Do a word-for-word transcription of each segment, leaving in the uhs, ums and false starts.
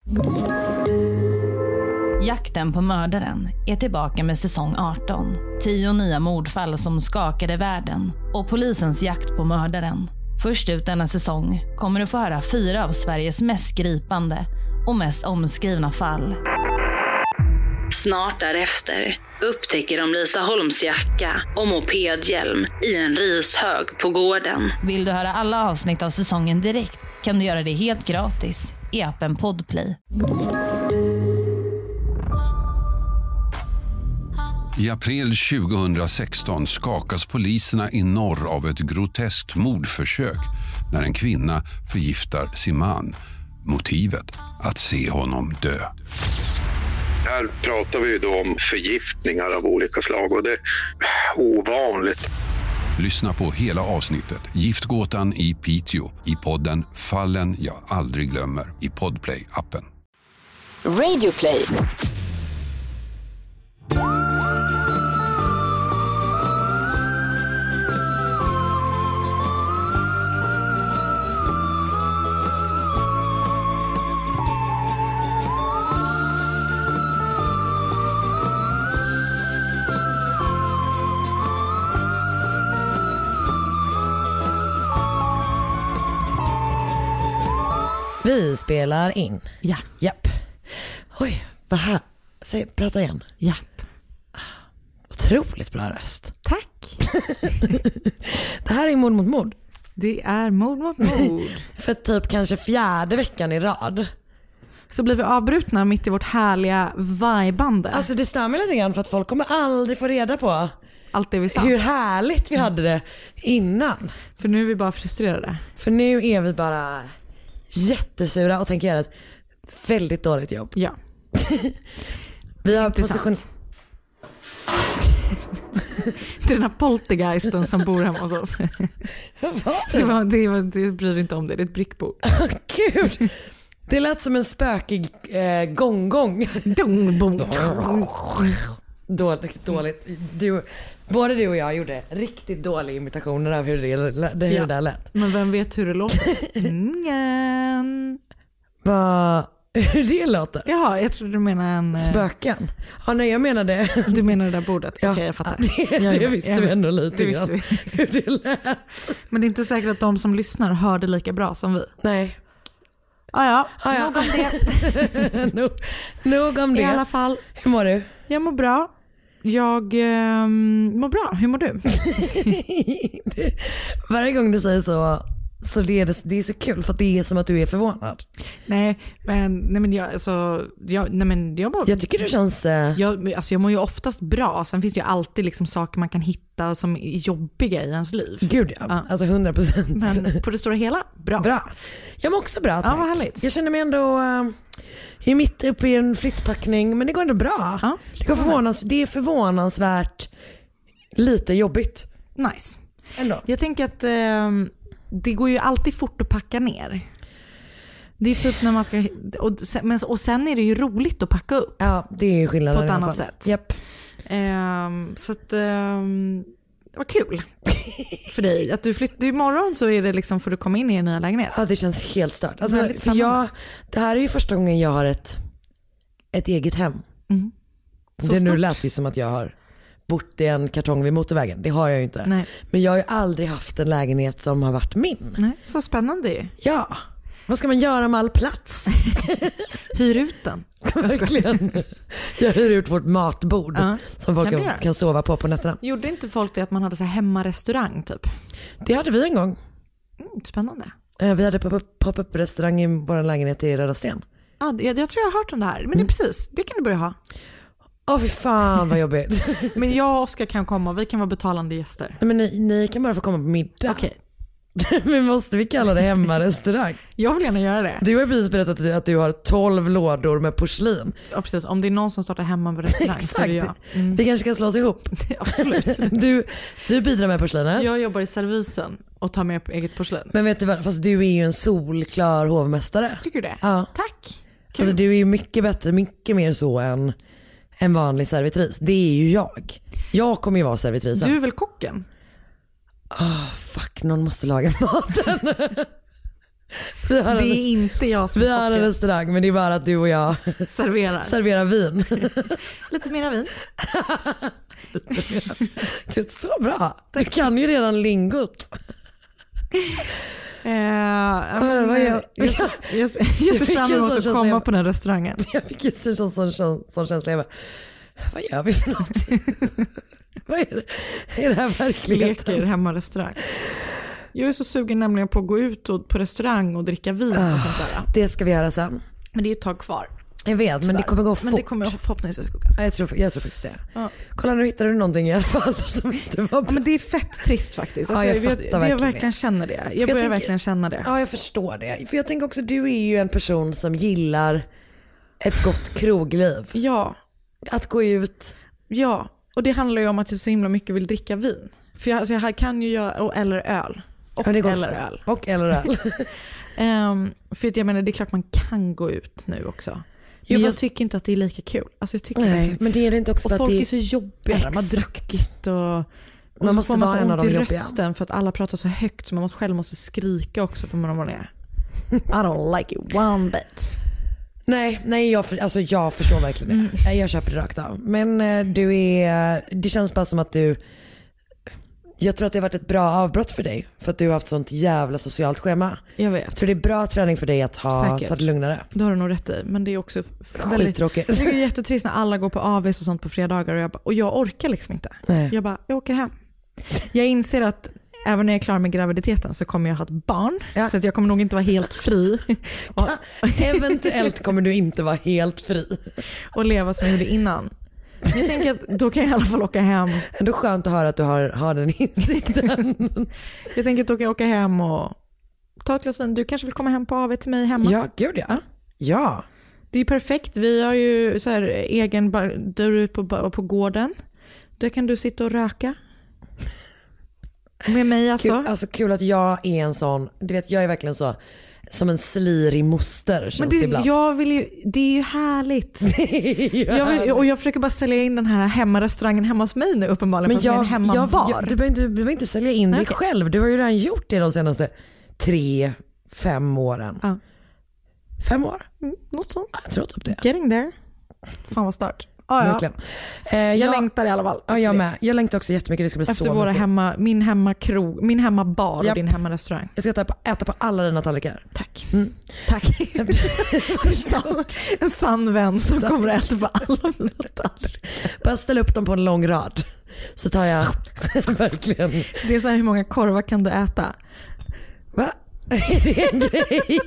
Jakten på mördaren är tillbaka med säsong arton. Tio nya mordfall som skakade världen och polisens jakt på mördaren. Först ut denna säsong kommer du få höra fyra av Sveriges mest gripande och mest omskrivna fall. Snart därefter upptäcker de Lisa Holms jacka och mopedhjälm i en rishög på gården. Vill du höra alla avsnitt av säsongen direkt kan du göra det helt gratis i appen Podplay. I april tjugohundrasexton skakas poliserna i norr av ett groteskt mordförsök när en kvinna förgiftar sin man. Motivet att se honom dö. Här pratar vi ju då om förgiftningar av olika slag och det är ovanligt. Lyssna på hela avsnittet Giftgåtan i Piteå i podden Fallen jag aldrig glömmer i Podplay-appen. Radioplay. Vi spelar in. Ja. Japp. Oj, vad här. Säg, prata igen. Japp. Otroligt bra röst. Tack. Det här är Mord mot mord. Det är Mord mot mord. För typ kanske fjärde veckan i rad. Så blir vi avbrutna mitt i vårt härliga vibande. Alltså det stämmer lite grann för att folk kommer aldrig få reda på allt det vi sa. Hur härligt vi hade det innan. För nu är vi bara frustrerade. För nu är vi bara jättesura och tänker göra ett väldigt dåligt jobb. Ja. Vi har position... Det är den här poltergeisten som bor hemma hos oss. det, var, det, var, det bryr inte om det, det är ett brickbord. Oh, Gud. Det lät som en spökig eh, gång-gång. dåligt, dåligt. Du, både du och jag gjorde riktigt dåliga imitationer av hur det, hur ja. det där lät. Men vem vet hur det låter? Ingen. Vad... Hur det låter? Jaha, jag trodde du menar en... Spöken? Ja, nej, jag menade... Du menar det där bordet? Ja, okej, jag fattar. Det, det jag, visste jag, vi ändå lite det visste vi. Hur det lät. Men det är inte säkert att de som lyssnar hör det lika bra som vi. Nej. Ah, ja, ah, ja, nog om det. nog, nog om det. I alla fall. Hur mår du? Jag mår bra. Jag eh, mår bra. Hur mår du? det, varje gång du säger så så det är, det, det är så kul för att det är som att du är förvånad. Nej, men, nej, men jag, alltså, jag, nej, men jag, bara, jag tycker det känns... Uh... Jag, alltså, jag mår ju oftast bra. Sen finns det ju alltid liksom saker man kan hitta som är jobbiga i ens liv. Gud ja, ja. Alltså hundra procent. Men på det stora hela, bra. Bra. Jag mår också bra, tack. Ja, vad härligt. Jag känner mig ändå... Uh... Jag är mitt uppe i en flyttpackning, men det går ändå bra. Ja, det, går förvånans, det är förvånansvärt lite jobbigt. Nice. Ändå. Jag tänker att eh, det går ju alltid fort att packa ner. Det är typ när man ska... Och sen, men, och sen är det ju roligt att packa upp. Ja, det är ju skillnaden. På ett annat sätt. Japp. Eh, så att... Eh, det var kul för dig. Att du flyttar imorgon så är det liksom, får du komma in i en nya lägenhet. Ja, det känns helt stört. Alltså, för jag, det här är ju första gången jag har ett, ett eget hem. Mm. Det nu lät ju som att jag har bott i en kartong vid motorvägen. Det har jag ju inte. Nej. Men jag har ju aldrig haft en lägenhet som har varit min. Nej, så spännande ju. Ja. Vad ska man göra med all plats? Hyr ut den. Verkligen. Jag hyr ut vårt matbord uh, som folk kan, kan sova på på nätterna. Gjorde inte folk det att man hade så här hemmarestaurang typ? Det hade vi en gång. Mm, spännande. Vi hade pop-up restaurang i vår lägenhet i Röda Sten. Ja, jag, jag tror jag har hört om det här. Men det är precis, det kan du börja ha. Åh oh, fy fan vad jobbigt. Men jag och Oskar kan komma, vi kan vara betalande gäster. Nej, men ni, ni kan bara få komma på middag. Okej. Men måste vi kalla det hemmarestaurang? Jag vill gärna göra det. Du har precis berättat att du, att du har tolv lådor med porslin. Ja, precis. Om det är någon som startar hemma med restaurang så är det jag. Mm. Vi kanske ska slå oss ihop. Absolut. Du, du bidrar med porslinet. Jag jobbar i servisen och tar med eget porslin. Men vet du vad, fast du är ju en solklar hovmästare. Tycker du det? Ja. Tack. Kul. Alltså du är ju mycket bättre, mycket mer så än en vanlig servitris. Det är ju jag. Jag kommer ju vara servitrisen. Du är väl kocken? Oh, fuck, någon måste laga maten. Vi har Det är en, inte jag som vi är har en kocken. restaurang, men det är bara att du och jag Serverar. serverar vin. Lite mera vin. Gud, så bra. Du kan ju redan lingot. Eh, ja, men, men, jag, jag, jag, jag, jag ser fram emot att komma på den restaurangen. Jag fick ju en sån, sån, sån, sån känsla. Jag bara, vad gör vi för någonting? Vad är det? Är det här verkligheten? Leker hemma-restaurang. Jag är så sugen nämligen på att gå ut och, på restaurang och dricka vin oh, och sånt där. Det ska vi göra sen. Men det är ju ett tag kvar. Jag vet, men det kommer gå fort. Men det kommer förhoppningsvis gå ganska. Ja, jag, tror, jag tror faktiskt det. Ja. Kolla, nu hittade du någonting i alla fall som inte var bra. Ja, men det är fett trist faktiskt. Alltså, Ja, jag jag, fattar jag, jag verkligen verkligen känner det. Jag jag börjar tänker- verkligen känna det. Ja, jag förstår det. För jag tänker också, du är ju en person som gillar ett gott krogliv. Ja, Att gå ut. ja. Och det handlar ju om att jag så himla mycket vill dricka vin. För jag, alltså jag kan ju göra, och, eller öl. Och Ja, det går eller också. öl. Och eller öl. Um, för att jag menar, det är klart man kan gå ut nu också. Men Jo, jag fast- tycker inte att det är lika kul. Alltså jag tycker Nej, verkligen- men det är det inte också Och för att folk det är så jobbiga när man har Exakt. druckit och, och Man så måste får man vara så en av ont de i jobbiga. rösten för att alla pratar så högt så man själv måste skrika också för man är. I don't like it one bit. Nej, nej jag, för, alltså jag förstår verkligen det. Nej, jag köper det rakt av. Men eh, du är, det känns bara som att du, jag tror att det har varit ett bra avbrott för dig. För att du har haft sånt jävla socialt schema. Jag Jag vet. tror det är bra träning för dig att ha, Säkert. ta det lugnare. Det har du nog rätt i. Men det är också f- väldigt, Skittråkigt. jag tycker det är jättetrist när alla går på A Vs och sånt på fredagar och jag, bara, och jag orkar liksom inte. Nej. Jag bara, jag åker hem. Jag inser att även när jag är klar med graviditeten så kommer jag ha ett barn. Ja. Så att jag kommer nog inte vara helt fri. och, Eventuellt kommer du inte vara helt fri. och leva som jag gjorde innan. Men jag tänker att då kan jag i alla fall åka hem. Ändå skönt att höra att du har, har den insikten. Jag tänker att då kan jag åka hem och ta ett glas vin. Du kanske vill komma hem på A V till mig hemma? Ja, gud ja. Ja. Det är perfekt. Vi har ju så här egen bar- dörr ut på, på gården. Där kan du sitta och röka. Med mig alltså. Kul, alltså kul att jag är en sån, du vet jag är verkligen så som en slirig moster känns Men det det, ibland. jag vill ju, det är ju härligt. Jag vill, och jag försöker bara sälja in den här hemmarestaurangen hemma hos mig nu uppenbarligen. Men fast med jag, en hemmabar. jag, jag, du, behöver inte, du behöver inte sälja in dig Okej. själv. Du har ju redan gjort det de senaste tre, fem åren. Ja. Fem år? Mm, något sånt. Jag tror typ det. Getting there. Fan vad start. Ah, ja. Verkligen. Eh, Jag, jag, längtar i alla fall. ja, jag med. Jag längtar också jättemycket. Det ska bli Efter så våra mysigt. hemma, min hemmakrog, min hemmabar Japp. och din hemmarestaurang. Jag ska äta på, äta på alla dina tallrikar. Tack. Mm. Tack. en, sann, en sann vän som kommer att äta på alla mina tallrikar. Bara ställ upp dem på en lång rad. Så tar jag verkligen. Det är så här, hur många korvar kan du äta? Va? Är det en grej?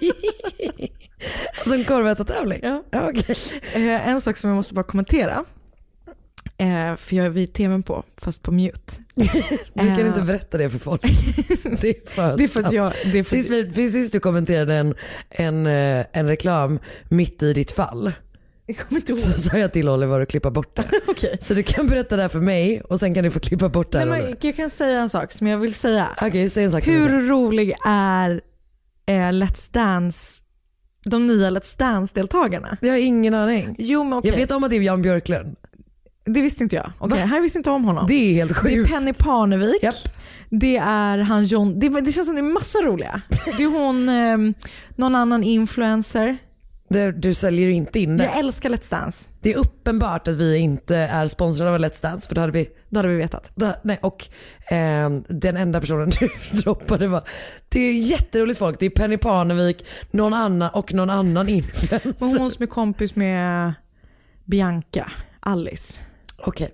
Alltså en korvätartävling? Ja. Ja, okej. Eh, en sak som jag måste bara kommentera. Eh, för jag är vid tvn på, fast på mute. Du kan Eh. inte berätta det för folk. Det är för Det är för att snabbt. jag... Det är för Sist, vi- sist du kommenterade en, en, eh, en reklam mitt i ditt fall jag kommer inte ihåg. så sa jag till Oliver att klippa bort det. Okej. Så du kan berätta det här för mig och sen kan du få klippa bort det här. Nej, Oliver. men jag kan säga en sak som jag vill säga. Okej, säg en sak. som du säger. Hur rolig är eh, Let's Dance, de nya Let's Dance-deltagarna? Jag har ingen aning. Jo men okej, Jag vet om att det är Jan Björklund. det visste inte jag. Okej, Va? här visste inte om honom. Det är helt Det är sjukt. Penny Parnevik. Japp. Det är han John. Det, det känns som det är massa roliga. Det är hon, eh, någon annan influencer. Du, du säljer ju inte in det. Jag älskar Let's Dance. Det är uppenbart att vi inte är sponsrade av Let's Dance för då hade vi Då hade vi vetat. då, nej, och eh, den enda personen du droppade var, det är jätteroligt folk, det är Penny Parnevik, någon annan och någon annan influencer. Men hon som är kompis med Bianca, Alice. Okej,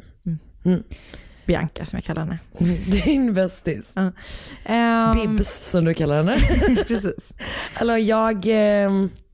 Bianca som jag kallar henne. din bästis. Ja. Ehm, Bibs som du kallar henne. Precis. Alltså jag eh,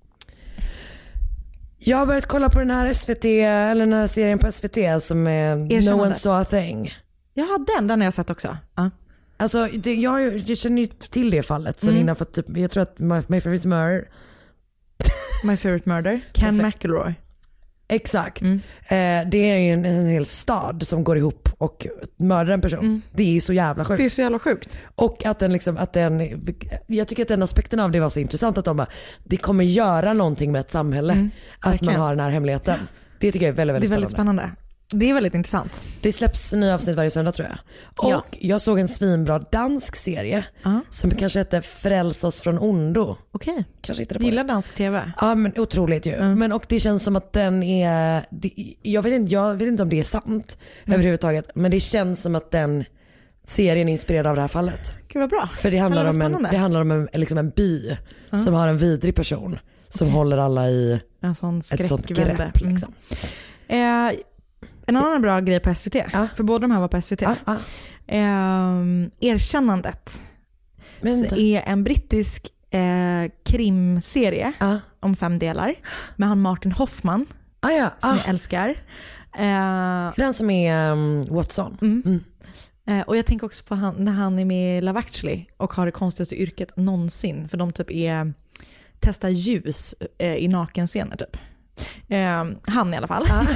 jag har börjat kolla på den här S V T, eller den här serien på S V T som är No Erkännandet. One Saw A Thing. Ja, den, den har jag sett också. Ja. Alltså det, jag, jag känner ju till det fallet sen Mm. innan för att typ, jag tror att My, my Favorite Murder. My Favorite Murder. Ken Perfekt. McElroy. Exakt. Mm. Eh, det är ju en, en hel stad som går ihop och mördar en person. Mm. Det är så jävla sjukt. Det är så jävla sjukt. Och att den liksom, att den, jag tycker att den aspekten av det var så intressant att de bara, det kommer göra någonting med ett samhälle Mm, att verkligen. man har den här hemligheten. Det tycker jag är väldigt, Det är väldigt, väldigt spännande. spännande. Det är väldigt intressant. Det släpps nya avsnitt varje söndag tror jag. Och Ja. jag såg en svinbra dansk serie uh. som kanske heter Frälsa oss från ondo. Okej. Kanske hittade på Gillar det. dansk tv? Ja men otroligt ju. Mm. Men och det känns som att den är, det, jag, vet inte, jag vet inte om det är sant mm. överhuvudtaget. Men det känns som att den serien är inspirerad av det här fallet. Gud vad bra. För det handlar om en, spännande. det handlar om en, liksom en by mm. som har en vidrig person som okay. håller alla i en sån ett sånt skräckvälde. grepp. Liksom. Mm. Eh, en annan bra grej på S V T, ah. för båda de här var på S V T. Ah, ah. Eh, Erkännandet Men är en brittisk eh, krimserie ah. om fem delar med han Martin Hoffman ah, ja. som ah. jag älskar. Eh, Den som är um, Watson. Mm. Mm. Eh, och jag tänker också på han, när han är med i Love Actually och har det konstigaste yrket någonsin, för de typ är testar ljus eh, i nakenscener typ. Eh, han i alla fall. Ah.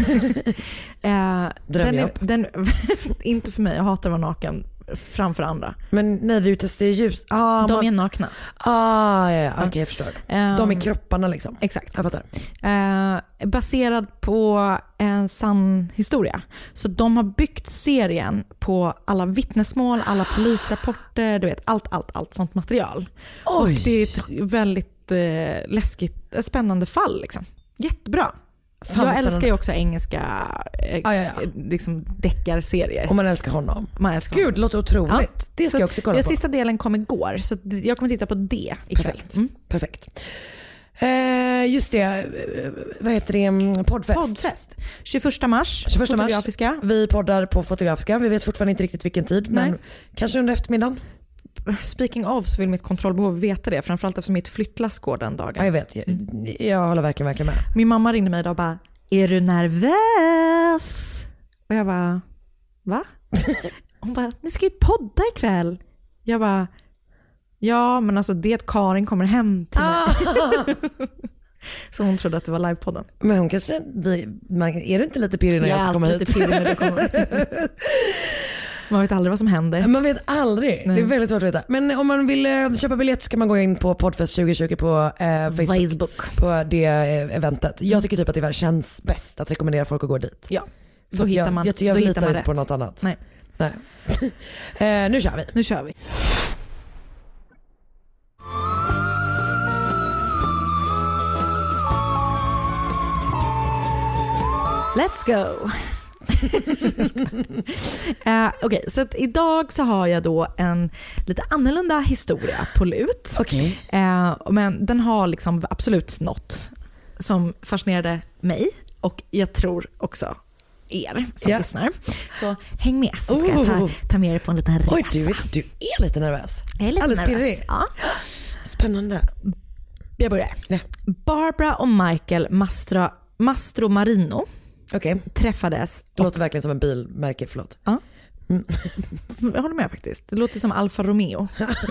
eh, Drömjobb. den, den, inte för mig, jag hatar att vara naken framför andra. Men när du testar ljus, ah, de man... är nakna. Ah, ja, ja. Okej, okay, jag förstår. Eh, de är kropparna liksom. Exakt. Jag fattar. Eh, baserad på en sann historia. Så de har byggt serien på alla vittnesmål, alla polisrapporter, du vet, allt, allt, allt sånt material. Oj. Och det är ett väldigt eh, läskigt, spännande fall liksom. Jättebra. Fan, jag älskar ju också engelska eh, ah, ja, ja. liksom deckarserier. Och man älskar honom. Man älskar Gud, honom. det låter otroligt. Ja. Det ska så jag också kolla den på. Sista delen kom igår, så jag kommer titta på det ikväll. Perfekt. Mm. Perfekt. Eh, just det, vad heter det? Poddfest. Poddfest. tjugoförsta mars. tjugoförsta mars. Fotografiska. Vi poddar på Fotografiska. Vi vet fortfarande inte riktigt vilken tid, Nej. men kanske under eftermiddagen. Speaking of så vill mitt kontrollbehov veta det, framförallt eftersom mitt flyttlass går den dagen. Ja, jag vet, jag, jag håller verkligen, verkligen med. Min mamma ringde mig idag och bara, är du nervös? Och jag bara, va? Hon bara, ni ska ju podda ikväll. Jag bara, ja men alltså det att Karin kommer hem till mig. Ah. Så hon trodde att det var livepodden. Men hon kanske, vi, man, är du inte lite pirrig när jag ska komma hit? Lite pirrig när du kommer. Man vet aldrig vad som händer. Man vet aldrig. Nej. Det är väldigt svårt att veta. Men om man vill eh, köpa biljett så kan man gå in på Poddfest tjugo tjugo på eh, Facebook, Facebook. På det eh, eventet. Jag tycker typ att det känns bäst att rekommendera folk att gå dit. Ja, då För hittar jag, man, jag, jag, jag då litar hittar man inte rätt. på något annat. Nej. Nej. eh, nu kör vi. Nu kör vi. Let's go! uh, Okej, okay, så att idag så har jag då en lite annorlunda historia på lut. Okay. Uh, men den har liksom absolut något som fascinerade mig och jag tror också er som yeah. lyssnar. Så häng med så ska oh. jag ta, ta med er på en liten resa. Oj, du, du är lite nervös. Jag är lite Alldeles nervös. pirrig. Ja. Spännande. Jag börjar. Ja. Barbara och Michael Mastro, Mastro Marino okay. träffades. Det låter verkligen som en bilmärke, förlåt. Ja. Mm. Jag håller med faktiskt. Det låter som Alfa Romeo.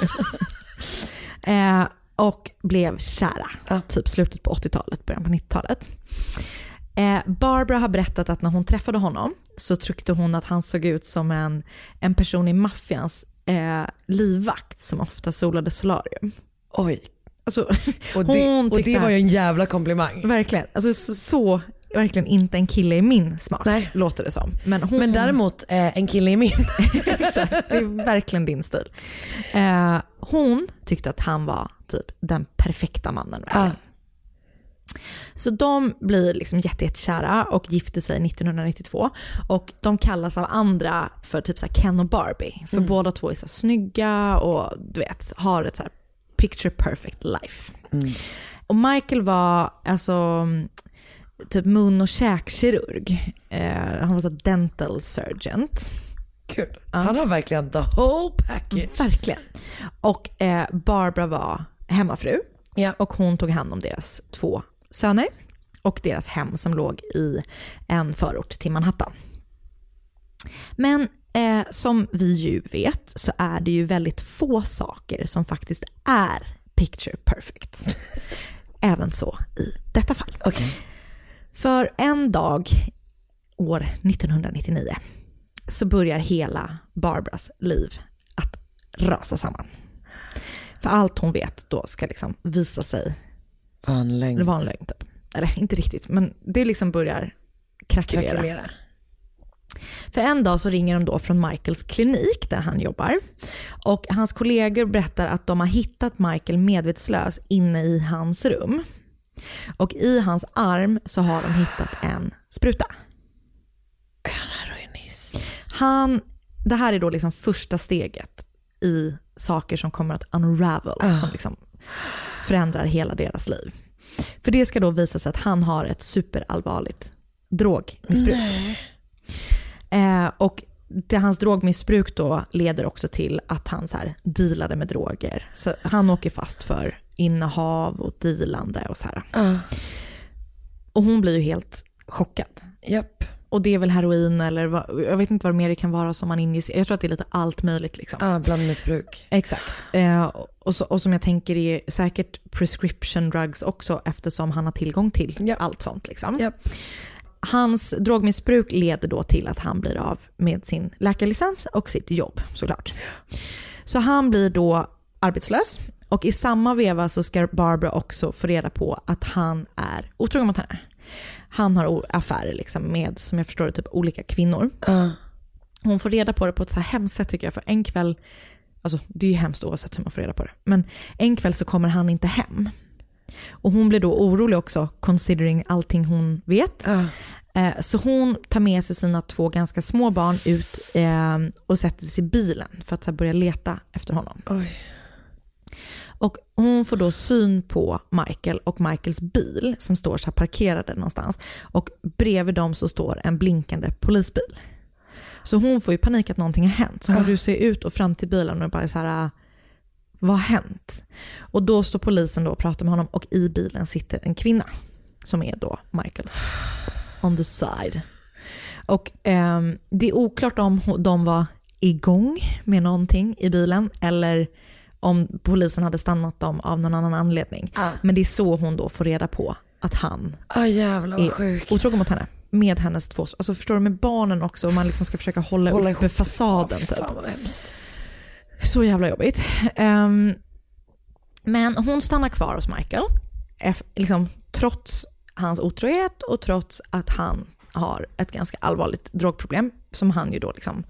eh, och blev kära. Ja. Typ slutet på åttiotalet, början på nittiotalet. Eh, Barbara har berättat att när hon träffade honom så tyckte hon att han såg ut som en, en person i maffians eh, livvakt som ofta solade solarium. Oj. Alltså, och, det, hon och det var ju en jävla komplimang. Verkligen. Alltså, så, så verkligen inte en kille i min smak. Nej. Låter det som. Men, hon, Men däremot eh, en kille i min. Exakt, det är verkligen din stil. Eh, hon tyckte att han var typ den perfekta mannen. Verkligen. Ah. Så de blir liksom jättekära och gifte sig nittonhundranittiotvå. Och de kallas av andra för typ så här Ken och Barbie. För mm. båda två är så här snygga och du vet, har ett så här picture perfect life. Mm. Och Michael var alltså typ mun- och käkkirurg. Eh, han var så dental surgeon. Kul. Ja. Han har verkligen the whole package. Verkligen. Och eh, Barbara var hemmafru. Ja. Och hon tog hand om deras två söner och deras hem som låg i en förort till Manhattan. Men eh, som vi ju vet så är det ju väldigt få saker som faktiskt är picture perfect. Även så i detta fall. Okay. För en dag år nittonhundranittionio så börjar hela Barbaras liv att rasa samman. För allt hon vet då ska liksom visa sig vara en lögn. Det var en lögn typ. Eller inte riktigt, men det liksom börjar krackelera. krackelera. För en dag så ringer de då från Michaels klinik där han jobbar. Och hans kollegor berättar att de har hittat Michael medvetslös inne i hans rum. Och i hans arm så har de hittat en spruta. Han, det här är då liksom första steget i saker som kommer att unravel, uh. som liksom förändrar hela deras liv. För det ska då visa sig att han har ett superallvarligt drogmissbruk. Eh, och det, hans drogmissbruk då leder också till att han så här dealade med droger. Så han åker fast för innehav och dealande och så här. Uh. Och hon blir ju helt chockad. Japp. Och det är väl heroin eller vad, jag vet inte vad mer det kan vara som man injicerar. Jag tror att det är lite allt möjligt liksom. Ja, ah, blandmissbruk. Exakt. Eh, och, så, och som jag tänker är säkert prescription drugs också, eftersom han har tillgång till yep. allt sånt liksom. Yep. Hans drogmissbruk leder då till att han blir av med sin läkarlicens och sitt jobb såklart. Så han blir då arbetslös, och i samma veva så ska Barbara också få reda på att han är otrogen mot henne. Han har affärer liksom med, som jag förstår det, typ olika kvinnor. Uh. Hon får reda på det på ett så här hemskt sätt tycker jag. För en kväll, alltså det är ju hemskt oavsett hur man får reda på det. Men en kväll så kommer han inte hem. Och hon blir då orolig också, considering allting hon vet. Uh. Eh, så hon tar med sig sina två ganska små barn ut eh, och sätter sig i bilen för att så här, börja leta efter honom. Oj. Och hon får då syn på Michael och Michaels bil som står så här parkerade någonstans. Och bredvid dem så står en blinkande polisbil. Så hon får ju panik att någonting har hänt. Så hon rusar ut och fram till bilen och bara så här, vad har hänt? Och då står polisen då och pratar med honom, och i bilen sitter en kvinna som är då Michaels on the side. Och eh, det är oklart om de var igång med någonting i bilen eller om polisen hade stannat dem av någon annan anledning. Ah. Men det är så hon då får reda på att han ah, jävlar, är sjukt. otrogen mot henne. Med hennes två, alltså förstår du, med barnen också. Och man liksom ska försöka hålla, hålla uppe fasaden. Typ. Fan vad hemskt. Så jävla jobbigt. Um, men hon stannar kvar hos Michael. Liksom, trots hans otrohet och trots att han har ett ganska allvarligt drogproblem. Som han ju då liksom...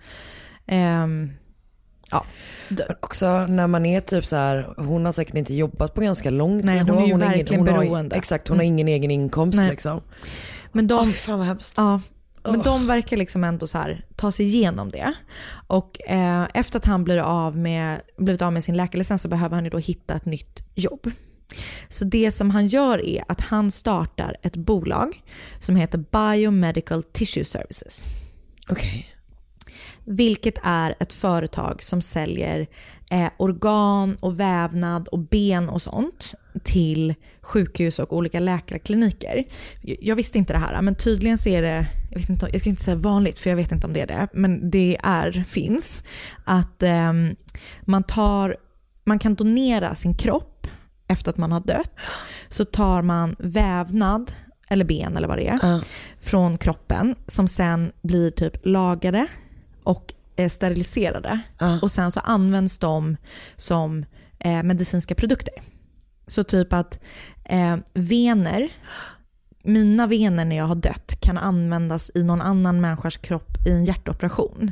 Um, Ja. Men också när man är typ så här, hon har säkert inte jobbat på ganska lång tid. Nej, hon är ju hon verkligen ingen, hon beroende. Har, exakt, hon har ingen egen inkomst. Nej. Liksom. Men de, oh, fan vad hemskt. Ja, men oh. de verkar liksom ändå så här, ta sig igenom det. Och eh, efter att han blir av med, blivit av med sin läkarlicens så behöver han ju då hitta ett nytt jobb. Så det som han gör är att han startar ett bolag som heter Biomedical Tissue Services. Okej. Okay. Vilket är ett företag som säljer eh, organ och vävnad och ben och sånt till sjukhus och olika läkarkliniker. Jag visste inte det här, men tydligen så är det, jag vet inte, jag ska inte säga vanligt för jag vet inte om det är det, men det är, finns att eh, man tar, man kan donera sin kropp efter att man har dött. Så tar man vävnad eller ben eller vad det är uh. från kroppen som sen blir typ lagade och eh, steriliserade. Uh. Och sen så används de som eh, medicinska produkter. Så typ att eh, vener, mina vener när jag har dött kan användas i någon annan människas kropp i en hjärtoperation.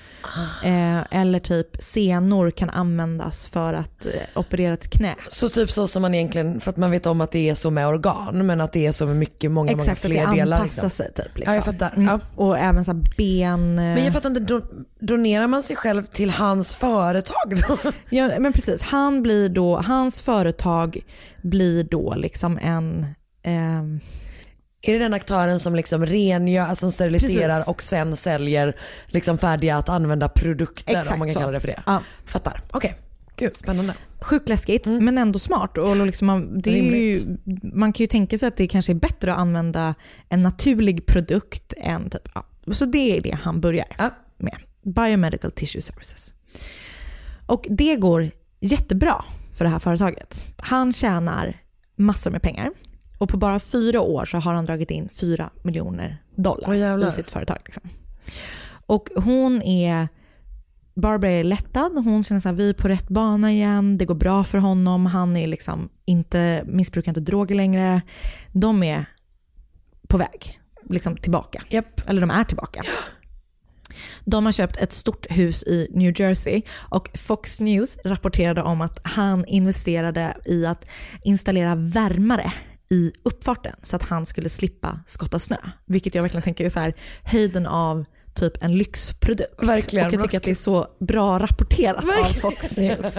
Eh, eller typ senor kan användas för att eh, operera ett knä. Så typ så som man egentligen, för att man vet om att det är så med organ, men att det är så med mycket, många, exakt, många fler delar. Exakt, liksom. sig typ. Liksom. Ja, jag fattar. Mm. Ja. Och även så här ben. Men jag fattar inte, don- donerar man sig själv till hans företag då? Ja, men precis. Han blir då, hans företag blir då liksom en... Eh, Är det den aktören som liksom rengör, alltså som steriliserar precis. Och sen säljer liksom färdiga att använda produkter, exakt om man kan så. Kalla det för det? Ja. Fattar. Okej. Okay. Gud, spännande. Sjukt läskigt, mm. men ändå smart. Och liksom man, det är ju, man kan ju tänka sig att det kanske är bättre att använda en naturlig produkt än typ, ja. Så det är det han börjar ja. Med. Biomedical Tissue Services. Och det går jättebra för det här företaget. Han tjänar massor med pengar. Och på bara fyra år så har han dragit in fyra miljoner dollar oh, i sitt företag. Liksom. Och hon är, Barbara är lättad. Hon känner så här, vi är på rätt bana igen. Det går bra för honom. Han är liksom inte, missbrukar inte droger längre. De är på väg liksom tillbaka. Yep. Eller de är tillbaka. De har köpt ett stort hus i New Jersey och Fox News rapporterade om att han investerade i att installera värmare i uppfarten så att han skulle slippa skotta snö. Vilket jag verkligen tänker är så här höjden av typ en lyxprodukt. Verkligen. Och jag tycker att det är så bra rapporterat verkligen. Av Fox News.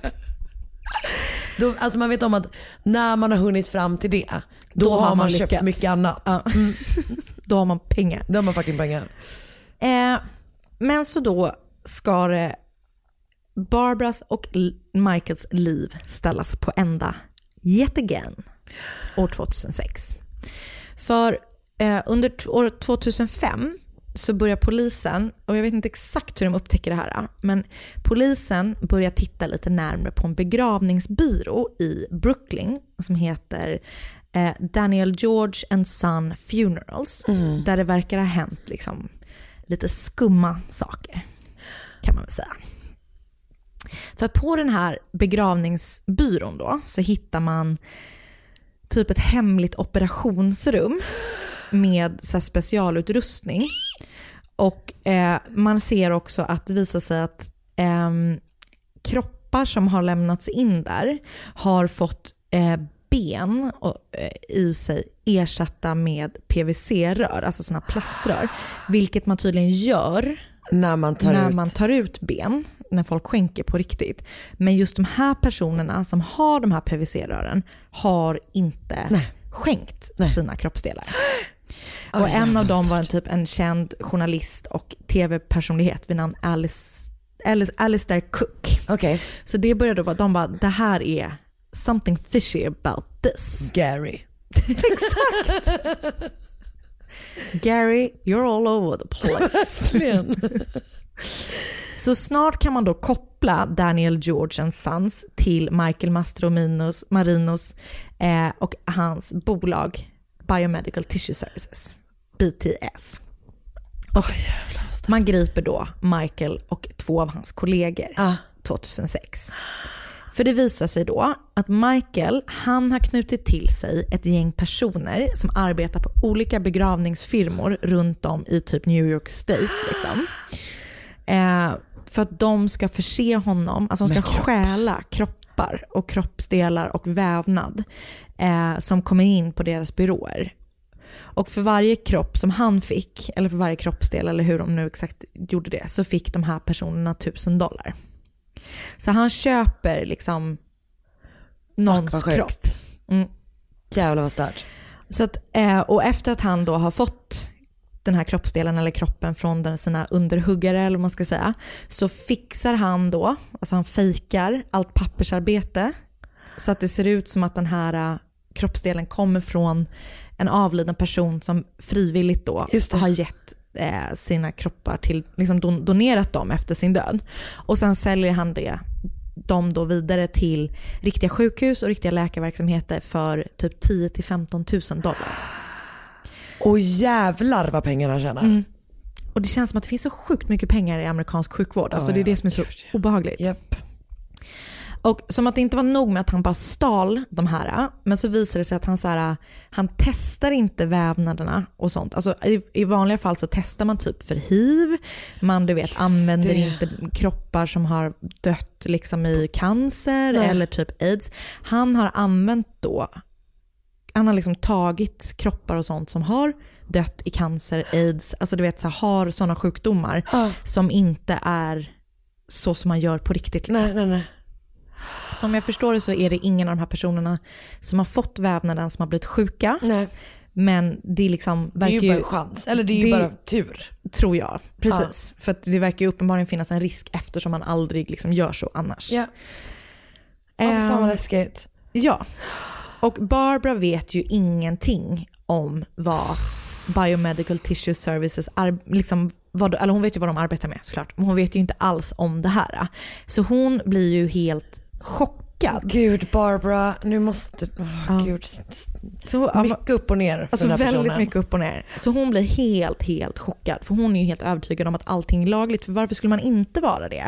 Då, alltså man vet om att när man har hunnit fram till det, då, då har man, man köpt mycket annat. Ja. Mm. Då har man pengar. Då har man fucking pengar. Eh, men så då ska det Barbaras och Michaels liv ställas på ända yet again år tjugohundrasex. För eh, under t- år tjugohundrafem så börjar polisen, och jag vet inte exakt hur de upptäcker det här, men polisen börjar titta lite närmare på en begravningsbyrå i Brooklyn som heter eh, Daniel George and Son Funerals, mm. där det verkar ha hänt liksom lite skumma saker, kan man väl säga. För på den här begravningsbyrån då så hittar man typ ett hemligt operationsrum med så här specialutrustning. Och eh, man ser också att det visar sig att eh, kroppar som har lämnats in där har fått eh, ben och, eh, i sig ersatta med P V C-rör, alltså såna plaströr. Vilket man tydligen gör när man tar, när ut. man tar ut ben, när folk skänker på riktigt. Men just de här personerna som har de här P V C-rören har inte Nej. skänkt Nej. sina kroppsdelar. Och oh, en av dem var en typ en känd journalist och tv-personlighet vid namn Alice, Alice, Alistair Cook. Okay. Så det började vara, de bara, det här är something fishy about this. Gary. Exakt. Gary, you're all over the place. Så snart kan man då koppla Daniel George and Sons till Michael Mastrominos Marinos eh, och hans bolag Biomedical Tissue Services, B T S. Och man griper då Michael och två av hans kollegor ah. tjugohundrasex. För det visar sig då att Michael, han har knutit till sig ett gäng personer som arbetar på olika begravningsfirmor runt om i typ New York State liksom. Eh, för att de ska förse honom, alltså de ska kropp. stjäla kroppar och kroppsdelar och vävnad eh, som kommer in på deras byråer. Och för varje kropp som han fick, eller för varje kroppsdel, eller hur de nu exakt gjorde det, så fick de här personerna tusen dollar. Så han köper liksom någons kropp. Mm. Jävlar vad stört. Så att, eh, och efter att han då har fått den här kroppsdelen eller kroppen från den, sina underhuggare eller vad man ska säga, så fixar han då, alltså han fejkar allt pappersarbete så att det ser ut som att den här uh, kroppsdelen kommer från en avliden person som frivilligt då har gett eh, sina kroppar till, liksom don- donerat dem efter sin död. Och sen säljer han det dem då vidare till riktiga sjukhus och riktiga läkarverksamheter för typ tio till femton tusen dollar. Och jävlar vad pengarna tjänar. Mm. Och det känns som att det finns så sjukt mycket pengar i amerikansk sjukvård. Alltså oh, det är det som är så obehagligt. Yep. Och som att det inte var nog med att han bara stal de här, men så visar det sig att han, så här, han testar inte vävnaderna och sånt. Alltså i, i vanliga fall så testar man typ för H I V. Man du vet Just använder det. inte kroppar som har dött liksom i cancer Nej. eller typ AIDS. Han har använt då, han har liksom tagit kroppar och sånt som har dött i cancer, AIDS, alltså du vet så här, har sådana sjukdomar ah. som inte är så som man gör på riktigt. Liksom. Nej, nej, nej. Som jag förstår det så är det ingen av de här personerna som har fått vävnaden som har blivit sjuka. Nej. Men det är liksom det är ju bara en chans, eller det är ju det, bara tur. Tror jag, precis. Ja. För att det verkar ju uppenbarligen finnas en risk eftersom man aldrig liksom gör så annars. Ja, ja för fan vad läskigt. Ja, och Barbara vet ju ingenting om vad Biomedical Tissue Services liksom, vad, eller hon vet ju vad de arbetar med såklart, men hon vet ju inte alls om det här. Så hon blir ju helt chockad. Gud Barbara, nu måste oh, ja. Gud. Så, mycket upp och ner för alltså den här väldigt personen. mycket upp och ner. Så hon blir helt helt chockad, för hon är ju helt övertygad om att allting är lagligt, för varför skulle man inte vara det?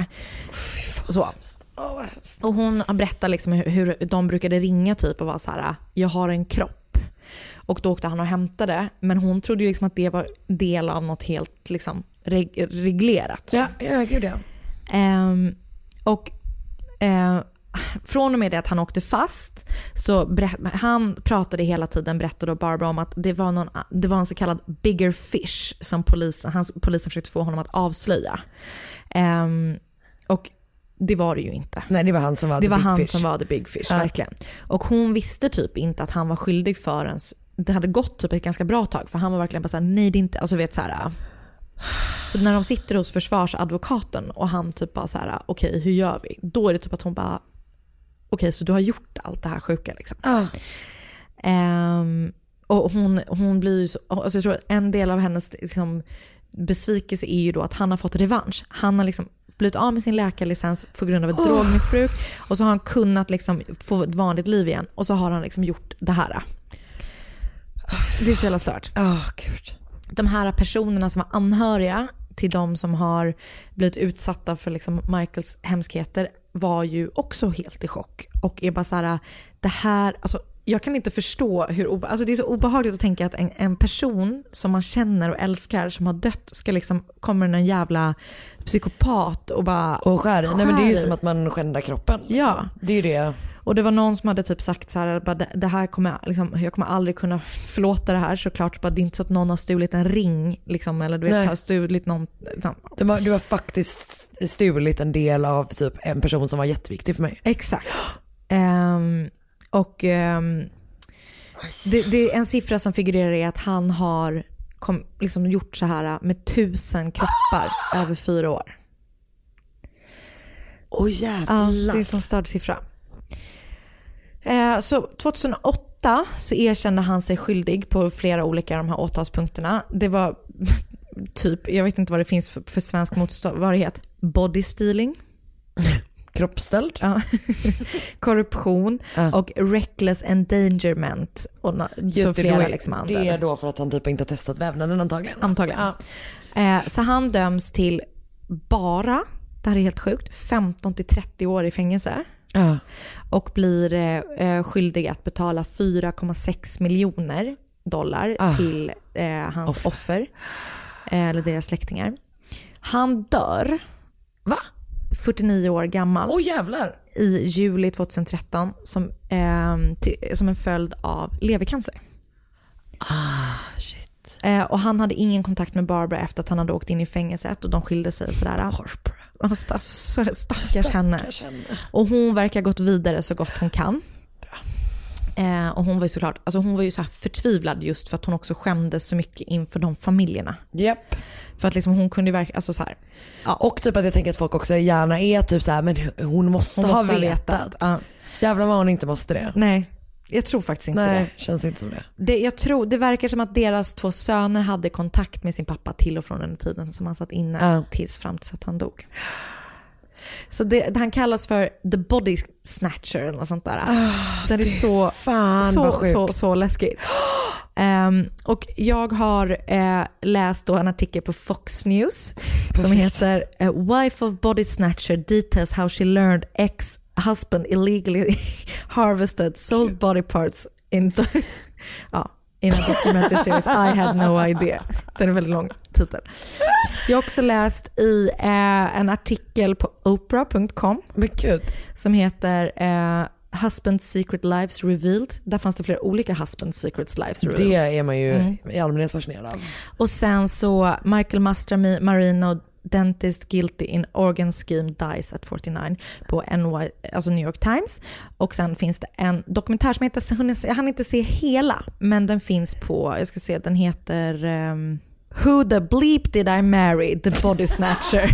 Så. Och hon berättar liksom hur, hur de brukade ringa typ och vara så här: jag har en kropp. Och då åkte han och hämtade, men hon trodde ju liksom att det var del av något helt liksom reg- reglerat. Ja, ja, gud ja. Um, och uh, från och med det att han åkte fast så berätt, han pratade hela tiden, berättade då Barbara om att det var, någon, det var en så kallad bigger fish som polisen, hans, polisen försökte få honom att avslöja. Um, och det var det ju inte. Nej, det var han som var det the var big han fish. som var the big fish, ja. verkligen. Och hon visste typ inte att han var skyldig förrän det hade gått typ ett ganska bra tag, för han var verkligen bara såhär, nej det är inte, alltså vet så här. Så när de sitter hos försvarsadvokaten och han typ bara så här, okej, okay, hur gör vi? Då är det typ att hon bara, okej, okay, så du har gjort allt det här sjuka liksom. Ah. Um, och hon, hon blir ju så, alltså jag tror att en del av hennes liksom, besvikelse är ju då att han har fått revansch. Han har liksom blivit av med sin läkarlicens på grund av ett oh. drogmissbruk, och så har han kunnat liksom få ett vanligt liv igen, och så har han liksom gjort det här. Det är så jävla stört. Oh, Gud. De här personerna som var anhöriga till de som har blivit utsatta för liksom Michaels hemskheter var ju också helt i chock och är bara så här, det här, alltså jag kan inte förstå hur obe- alltså det är så obehagligt att tänka att en, en person som man känner och älskar som har dött ska liksom komma en jävla psykopat och bara och skär i. Nej, men det är ju som att man skändar kroppen. Liksom. Ja. Det är ju det. Och det var någon som hade typ sagt så här, bara, det, det här kommer jag, liksom, jag kommer aldrig kunna förlåta det här, såklart. Bara, det är inte så att någon har stulit en ring liksom, eller du vet, har stulit någon. Du har, du har faktiskt stulit en del av typ en person som var jätteviktig för mig. Exakt. Um, och um, det, det är en siffra som figurerar i att han har kom, liksom gjort så här med tusen kroppar över fyra år. Åh oh, jävlar. Ja, det är en sån störd siffra. Så tjugohundraåtta så erkände han sig skyldig på flera olika av de här åtalspunkterna. Det var typ, jag vet inte vad det finns för, för svensk motsvarighet. Body stealing. Kroppsstöld. Ja. Korruption ja. Och reckless endangerment. Och just så det, flera är, liksom andra. det är då för att han typ inte har testat vävnaden antagligen. Antagligen. Ja. Så han döms till bara, det här är helt sjukt, femton till trettio år i fängelse. Ja. Och blir eh, skyldig att betala fyra komma sex miljoner dollar ah. till eh, hans offer, offer eh, eller deras släktingar. Han dör. Va? fyrtionio år gammal. Åh oh, jävlar. I juli tjugohundratretton som, eh, till, som en följd av levercancer. Ah, shit. Eh, och han hade ingen kontakt med Barbara efter att han hade åkt in i fängelset och de skilde sig och sådär. Barbara. Stackars, stackars henne. Och hon verkar gått vidare så gott hon kan. Eh, och hon var ju såklart, alltså hon var ju så här förtvivlad just för att hon också skämdes så mycket inför de familjerna. Japp. För att liksom hon kunde ju verkligen, alltså så här. Ja. Och typ att jag tänker att folk också gärna är typ så här, men hon måste, hon måste ha vetat. vetat. Ja. Jävlar vad hon inte måste det. Nej. Jag tror faktiskt inte Nej, det. känns inte som det. det. Jag tror, det verkar som att deras två söner hade kontakt med sin pappa till och från den tiden som han satt inne uh. tills fram tills att han dog. Så det, han kallas för the body snatcher eller något sånt där. Oh, det är så, fan, så, så, så, så läskigt. Um, och jag har uh, läst då en artikel på Fox News Perfect. Som heter uh, Wife of Body Snatcher details how she learned ex-husband illegally harvested sold body parts in the, ja, in a documentary series I had no idea. Den är väldigt lång titel. Jag har också läst i eh, en artikel på oprah punkt com Men gud. som heter eh, Husband's Secret Lives Revealed. Där fanns det flera olika Husband's Secret Lives Revealed. Det är man ju mm. i allmänhet fascinerad av. Och sen så Michael Mastromy Marino, dentist guilty in organ scheme, dies at fyrtionio på N Y, alltså New York Times. Och sen finns det en dokumentär som heter, jag hann inte se hela, men den finns på, jag ska se, den heter um, Who the bleep did I marry? The Body Snatcher.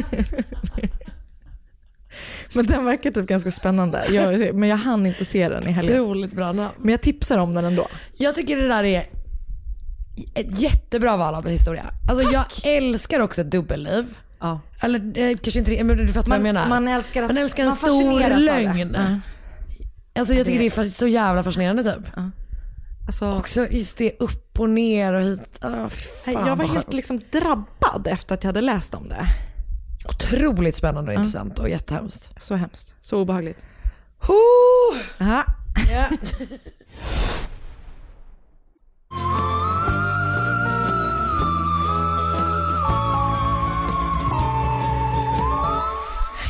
Men den verkar typ ganska spännande. Jag, men jag hann inte se den i helgen. Otroligt bra namn. Men jag tipsar om den ändå. Jag tycker det där är ett jättebra val av historia. Alltså jag älskar också ett dubbelliv. Ja. Eller eh, kanske inte, men du fattar man, vad jag menar. Man älskar, man älskar en man stor lögn. Ja. Alltså jag tycker det är så jävla fascinerande typ. Ja. Alltså, också just det upp och ner och hit. Oh, fan, jag var helt liksom drabbad efter att jag hade läst om det. Otroligt spännande och intressant och jättehemskt. Så hemskt, så obehagligt. Aha. Ja.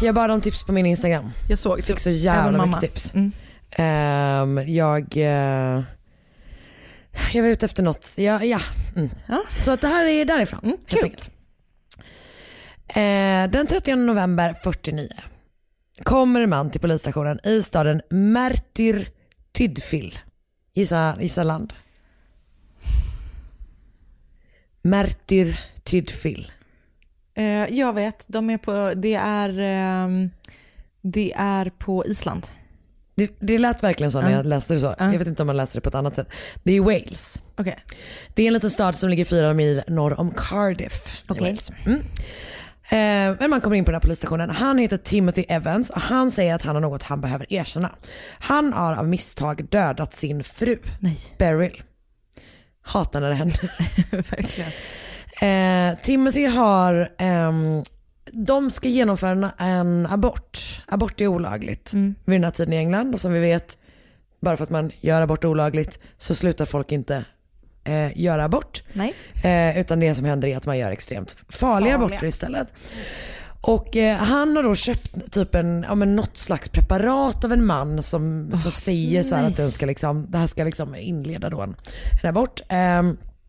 Jag bad om tips på min Instagram. Jag såg. Fick så jävla mycket tips. Mm. Um, jag... Uh, jag var ute efter något. Ja, ja. Mm. ja. Så att det här är därifrån. Mm, helt enkelt. Uh, den trettionde november fyrtionio kommer en man till polisstationen i staden Merthyr Tydfil. Gissa, gissa land. Merthyr Tydfil. Uh, jag vet, de är på, det är, um, det är på Island. Det, det lät verkligen så när uh. jag läste det så. Uh. Jag vet inte om man läser det på ett annat sätt. Det är Wales. Okay. Det är en liten stad som ligger fyra mil norr om Cardiff. Okay. Wales. Mm. Eh, men man kommer in på den här polisstationen. Han heter Timothy Evans och han säger att han har något han behöver erkänna. Han har av misstag dödat sin fru. Nej. Beryl. Hatar när det händer. Verkligen. Eh, Timothy har ehm, de ska genomföra en, en abort. Abort är olagligt mm. vid den här tiden i England. Och som vi vet, bara för att man gör abort olagligt så slutar folk inte eh, göra abort. Nej. Eh, utan det som händer är att man gör extremt farliga, farliga. aborter istället. Och eh, han har då köpt typ en, ja, men något slags preparat av en man som oh, så säger nice. så här att den ska liksom, det här ska liksom inleda då en, en abort. Eh,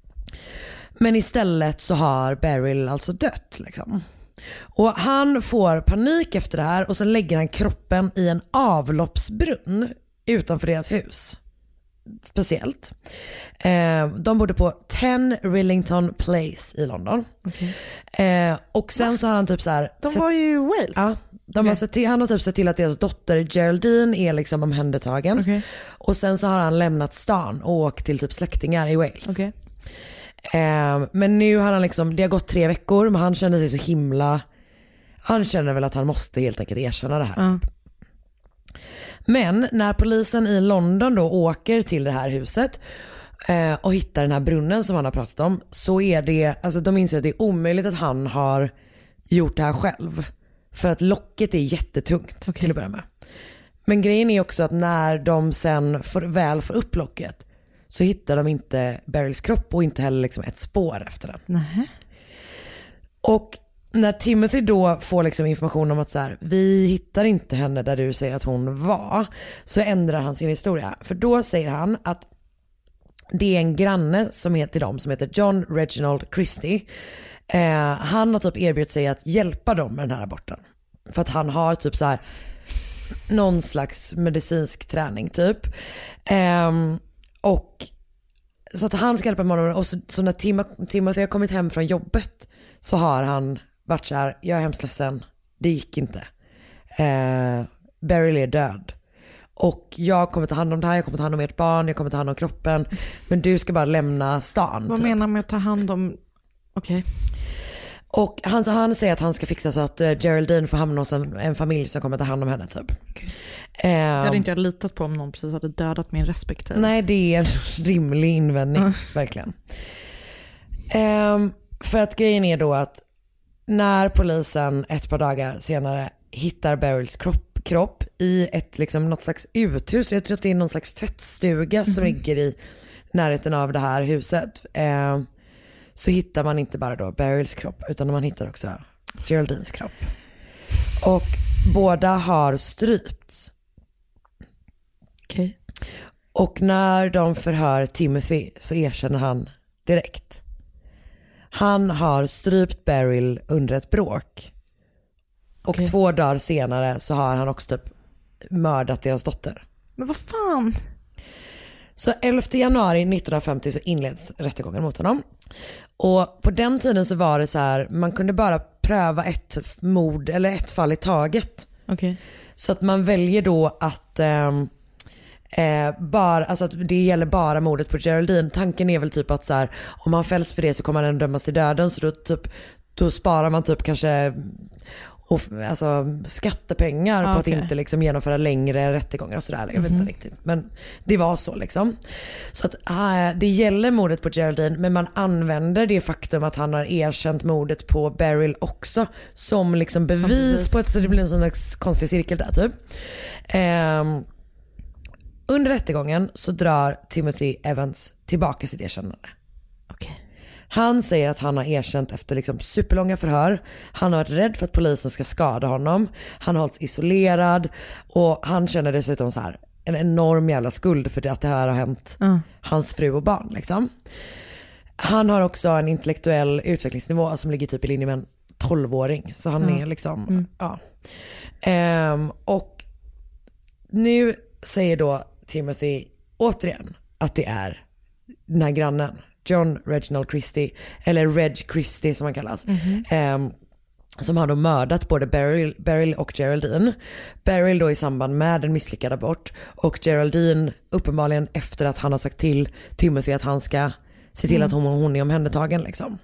men istället så har Beryl alltså dött liksom. Och han får panik efter det här och så lägger han kroppen i en avloppsbrunn utanför deras hus. Speciellt. Eh, de bodde på tio Rillington Place i London. Okay. Eh, och sen Va? så har han typ så här. De sett, var ju i Wales. Ja, de okay. har sett till, han har typ sett till att deras dotter Geraldine är liksom omhändertagen. Okay. Och sen så har han lämnat stan och åkt till typ släktingar i Wales. Okay. Eh, men nu har han liksom, det har gått tre veckor men han känner sig så himla, han känner väl att han måste helt enkelt erkänna det här. Uh. Typ. Men när polisen i London då åker till det här huset eh, och hittar den här brunnen som han har pratat om, så är det, alltså de inser att det är omöjligt att han har gjort det här själv. För att locket är jättetungt okay. till att börja med. Men grejen är också att när de sen får, väl får upp locket så hittar de inte Beryls kropp och inte heller liksom ett spår efter den. Nej. Och när Timothy då får liksom information om att så här, vi hittar inte henne där du säger att hon var, så ändrar han sin historia. För då säger han att det är en granne som heter dem som heter John Reginald Christie. Eh, han har typ erbjudit sig att hjälpa dem med den här aborten. För att han har typ så här någon slags medicinsk träning typ. Eh, och så att han ska hjälpa med honom. Och så, så när Tim- Timothy har kommit hem från jobbet så har han varit så här, jag är hemskt ledsen, det gick inte. Eh, Beryl är död. Och jag kommer ta hand om det här, jag kommer ta hand om ert barn, jag kommer ta hand om kroppen. Men du ska bara lämna stan. Vad typ. menar med att ta hand om, okej. Okay. Och han, han säger att han ska fixa så att uh, Geraldine får hamna hos en, en familj som kommer ta hand om henne typ. Okay. Eh, det hade inte jag litat på om någon precis hade dödat min respektive. Nej, det är en rimlig invändning, mm. verkligen. Eh, för att grejen är då att när polisen ett par dagar senare hittar Beryls kropp, kropp i ett liksom något slags uthus, jag tror att det är någon slags tvättstuga mm. som ligger i närheten av det här huset, eh, så hittar man inte bara då Beryls kropp utan man hittar också Geraldines kropp. Och båda har strypts. Okej. Okay. Och när de förhör Timothy så erkänner han direkt. Han har strypt Beryl under ett bråk. Och okay. två dagar senare så har han också typ mördat deras dotter. Men vad fan? Så elfte januari nittonhundrafemtio så inleds rättegången mot honom. Och på den tiden så var det så här, man kunde bara pröva ett mord eller ett fall i taget. Okay. Så att man väljer då att eh, eh, bara, alltså att det gäller bara mordet på Geraldine. Tanken är väl typ att så här, om han fälls för det så kommer han dömas till döden, så då, typ, då sparar man typ kanske och, alltså, skattepengar ah, på okay. att inte liksom genomföra längre rättegångar och sådär. Jag vet mm-hmm. inte riktigt. Men det var så liksom. Så att äh, det gäller mordet på Geraldine, men man använder det faktum att han har erkänt mordet på Beryl också som liksom bevis, som bevis. på ett, så det blir en sån där konstig cirkel där typ. Um, under rättegången så drar Timothy Evans tillbaka sitt erkännande. Okay. Han säger att han har erkänt efter liksom superlånga förhör. Han har varit rädd för att polisen ska skada honom. Han har hållits isolerad och han känner dessutom så här en enorm jävla skuld för det att det här har hänt mm. hans fru och barn liksom. Han har också en intellektuell utvecklingsnivå som ligger typ i linje med en tolvåring. Så han mm. är liksom, mm. ja. Um, och nu säger då Timothy återigen att det är den här grannen, John Reginald Christie, eller Reg Christie som han kallas. Mm-hmm. Um, som har då mördat både Beryl, Beryl och Geraldine. Beryl då i samband med en misslyckad abort och Geraldine uppenbarligen efter att han har sagt till Timothy att han ska se till mm. att hon, hon är omhändertagen liksom.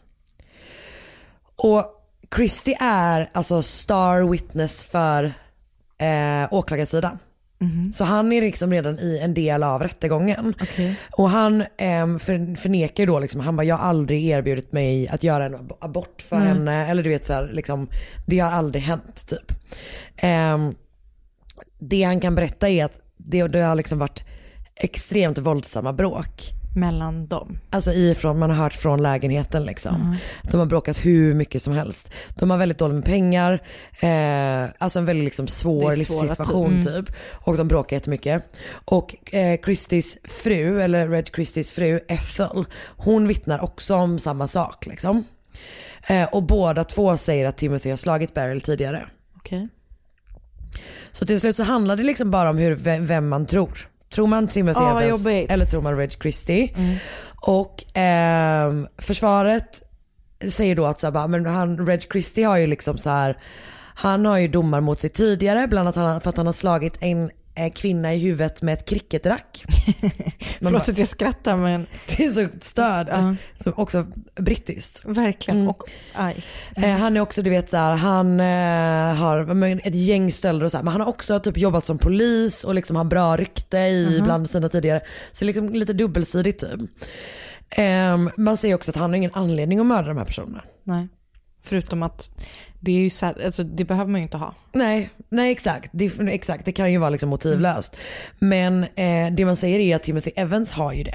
Och Christie är alltså star witness för eh, åklagarsidan. Mm-hmm. Så han är liksom redan i en del av rättegången. Okay. Och han eh, för, förnekar då liksom, han bara, jag har aldrig erbjudit mig att göra en abort för mm. henne. Eller du vet så här, liksom, det har aldrig hänt typ. Eh, det han kan berätta är att det, det har liksom varit extremt våldsamma bråk. Mellan dem? Alltså ifrån, man har hört från lägenheten liksom. Mm. De har bråkat hur mycket som helst. De har väldigt dåligt med pengar. Eh, alltså en väldigt liksom svår livssituation mm. typ. Och de bråkar jättemycket. Och eh, Christies fru, eller Reg Christies fru Ethel, hon vittnar också om samma sak liksom. Eh, och båda två säger att Timothy har slagit Beryl tidigare. Okej. Okay. Så till slut så handlar det liksom bara om hur, vem man tror. Tror man Timothy oh, Evans eller tror man Reg Christie. Mm. Och eh, försvaret säger då att så här, bara, men han, Reg Christie har ju liksom så här, han har ju domar mot sig tidigare, bland annat för att han har slagit en eh, kvinna i huvudet med ett cricketrack. Förlåt att jag skrattar men det är så stöd. Uh. Som också brittiskt. Verkligen. Mm. Och, aj. Mm. Eh, han är också, du vet där, han eh, har ett gäng stölder och så här, men han har också typ jobbat som polis och liksom har bra rykte i uh-huh. bland sina tidigare. Så liksom lite dubbelsidigt typ. Eh, man säger också att han har ingen anledning att mörda de här personerna. Nej. Förutom att det är ju så här, alltså det behöver man ju inte ha. Nej, nej exakt. Det, exakt. Det kan ju vara liksom motivlöst. Mm. Men eh, det man säger är att Timothy Evans har ju det.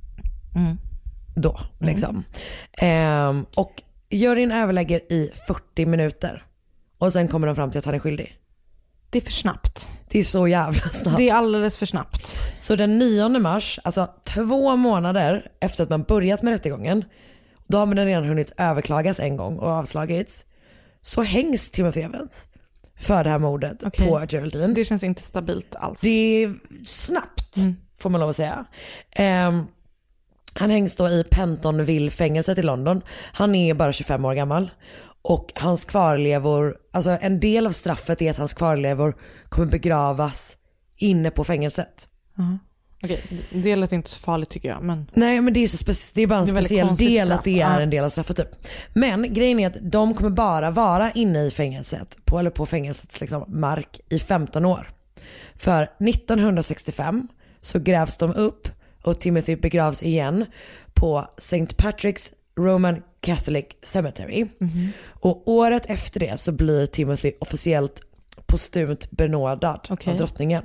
Mm. Då, liksom. Mm. Eh, och juryn överlägger i fyrtio minuter. Och sen kommer de fram till att han är skyldig. Det är för snabbt. Det är så jävla snabbt. Det är alldeles för snabbt. Så den nionde mars, alltså två månader efter att man börjat med rättegången, då har man redan hunnit överklagas en gång och avslagits. Så hängs Timothy Evans för det här mordet okay. på Geraldine. Det känns inte stabilt alls. Det är snabbt, mm. får man lov att säga. Um, han hängs då i Pentonville-fängelset i London. Han är bara tjugofem år gammal. Och hans kvarlevor, alltså en del av straffet är att hans kvarlevor kommer begravas inne på fängelset. Uh-huh. Okej, det lät inte så farligt tycker jag. Men... Nej, men det är, så spe- det är bara en det är speciell del straff. Att det är en del av straffet typ. Men grejen är att de kommer bara vara inne i fängelset, på, eller på fängelsets liksom, mark i femton år. För nittonhundrasextiofem så grävs de upp och Timothy begravs igen på Saint Patrick's Roman Catholic Cemetery. Mm-hmm. Och året efter det så blir Timothy officiellt postumt benådad okay. av drottningen.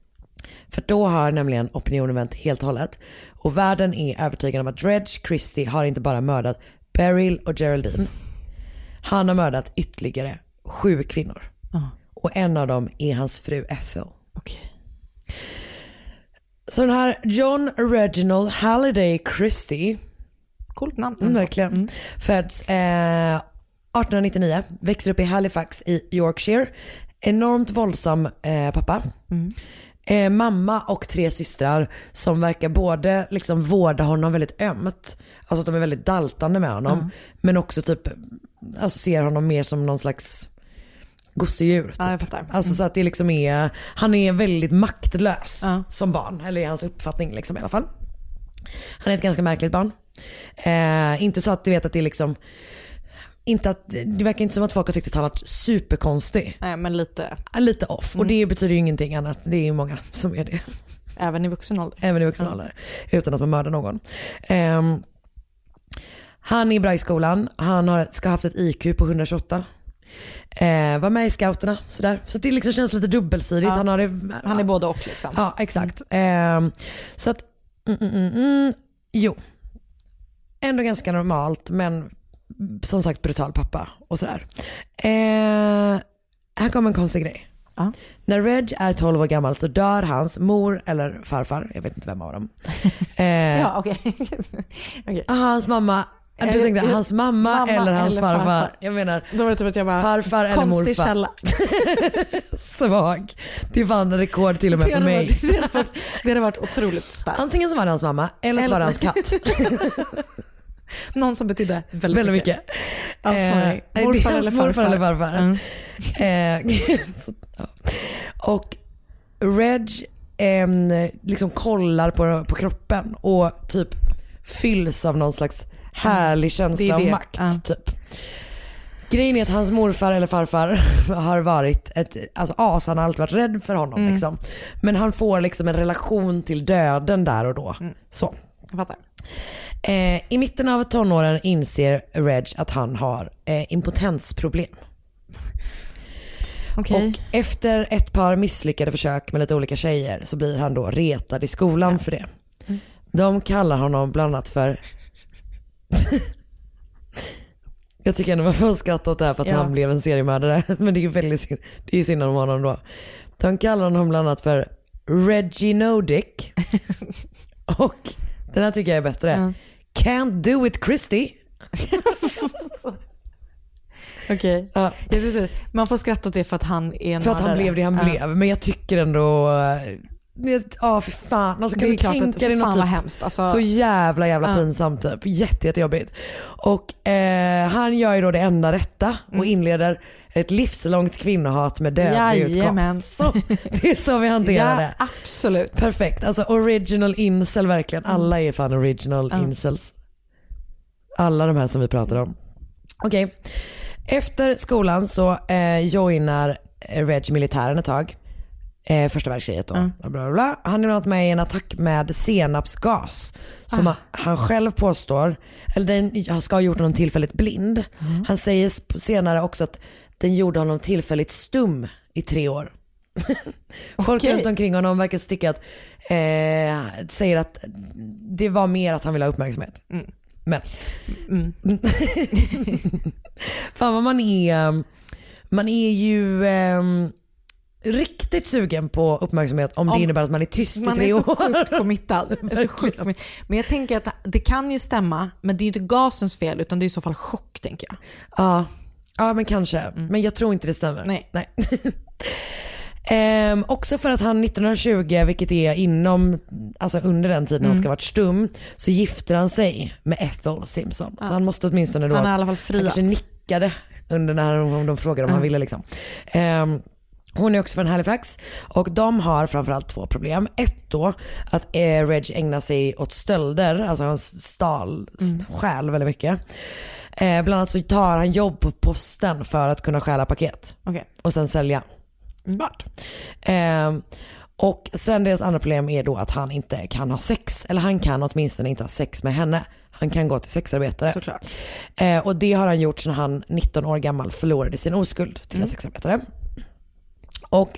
För då har nämligen opinionen vänt helt och hållet. Och världen är övertygad om att Reg Christie har inte bara mördat Beryl och Geraldine. Han har mördat ytterligare sju kvinnor. Uh. Och en av dem är hans fru Ethel. Okay. Så den här John Reginald Halliday Christie, coolt namn. Mm, verkligen. Mm. Föds eh, arton nittionio, växer upp i Halifax i Yorkshire. Enormt våldsam eh, pappa. Mm. Eh, mamma och tre systrar som verkar både liksom vårda honom väldigt ömt. Alltså att de är väldigt daltande med honom. Mm. Men också typ alltså ser honom mer som någon slags gosedjur. Typ. Ja, jag fattar. Mm. Alltså så att det liksom är, han är väldigt maktlös ja. som barn. Eller i hans uppfattning liksom i alla fall. Han är ett ganska märkligt barn. Eh, inte så att du vet att det är liksom inte att, det verkar inte som att folk har tyckt att han varit superkonstig. Nej, men lite Lite off. Mm. Och det betyder ju ingenting annat. Det är ju många som är det. Även i vuxen ålder. Även i vuxen mm. ålder. Utan att man mördar någon. Um, han är bra i skolan. Han har, ska ha haft ett I Q på hundratjugoåtta. Uh, var med i scouterna. Sådär. Så det liksom känns lite dubbelsidigt. Ja. Han, har det, han är både och liksom. Ja, exakt. Mm. Um, så att, mm, mm, mm, jo. ändå ganska normalt, men som sagt brutal pappa och sådär. Eh, här kommer en konstig grej. Uh. När Reg är tolv år gammal så dör hans mor eller farfar, jag vet inte vem av dem. Eh, ja, okej. Okay. okay. Hans mamma, du tänkte hans mamma, mamma eller hans eller farfar. farfar. Jag menar, då var det typ att jag bara, farfar eller morfar. Konstig källa. Svag. Det fann rekord till och med för mig. Varit, det, hade varit, det hade varit otroligt starkt. Antingen så var det hans mamma eller så var det hans katt. Någon som betydde väldigt, väldigt mycket. mycket. Oh, sorry. Eh, morfar, eller morfar eller farfar. Mm. Eh, och Reg eh, liksom kollar på, på kroppen och typ fylls av någon slags härlig känsla av makt. Uh. Typ. Grejen är att hans morfar eller farfar har varit ett alltså as, han har alltid varit rädd för honom. Mm. Liksom. Men han får liksom en relation till döden där och då. Mm. Så. Jag fattar. Eh, I mitten av tonåren inser Reg att han har eh, impotensproblem. Okay. Och efter ett par misslyckade försök med lite olika tjejer så blir han då retad i skolan ja. för det. Mm. De kallar honom bland annat för jag tycker ändå man får skratta åt det här för att ja. han blev en seriemördare. Men det är ju väldigt synd, det är ju synd om honom då. De kallar honom bland annat för Reggie No Dick. Och den här tycker jag är bättre. Mm. Can't do it Christy. Okej. Okay. Ja. Man får skratta åt det för att han är en För att han blev det han ja. blev. Men jag tycker ändå ja, för fan. Alltså, kan du tänka dig något typ hemskt. Alltså... så jävla jävla ja. pinsamt typ. Jätte, jättejobbigt. Och eh, han gör ju då det enda rätta och mm. inleder ett livslångt kvinnohat med dödlig utkomst. Så, det är så vi hanterar det. Ja, absolut. Perfekt. Alltså original incel verkligen. Alla är fan original mm. incels. Alla de här som vi pratar om. Okej. Okay. Efter skolan så eh, joinar Reg militären ett tag. Eh, första världskriget då. Mm. Bla bla bla. Han är bland annat med i en attack med senapsgas som ah. han själv påstår, eller den ska ha gjort honom tillfälligt blind. Mm. Han säger senare också att den gjorde honom tillfälligt stum i tre år. Folk okay. runt omkring honom verkar sticka att eh, säger att det var mer att han ville ha uppmärksamhet. Mm. Men mm. fan vad man är man är ju eh, riktigt sugen på uppmärksamhet om, om det innebär att man är tyst i tre år. Man är så sjukt committad. så sjukt committad. Men jag tänker att det kan ju stämma, men det är ju inte gasens fel utan det är i så fall chock, tänker jag. Ja, ja men kanske. Mm. Men jag tror inte det stämmer. Nej. Nej. Eh, också för att han nittonhundratjugo, vilket är inom, alltså under den tiden mm. han ska varit stum, så gifter han sig med Ethel Simpson. Ja. Så han måste åtminstone då, han har i alla fall friat. Han kanske nickade under när de, de frågade om mm. han ville liksom. Eh, hon är också från Halifax och de har framförallt två problem. Ett då att eh, Reg ägnar sig åt stölder, alltså han stal, mm. stjäl väldigt mycket. Eh, bland annat så tar han jobb på posten för att kunna stjäla paket okay. och sen sälja. Smart. Eh, och sen deras andra problem är då att han inte kan ha sex, eller han kan åtminstone inte ha sex med henne. Han kan gå till sexarbetare. Såklart. Eh, och det har han gjort när han nitton år gammal förlorade sin oskuld till mm. en sexarbetare. Och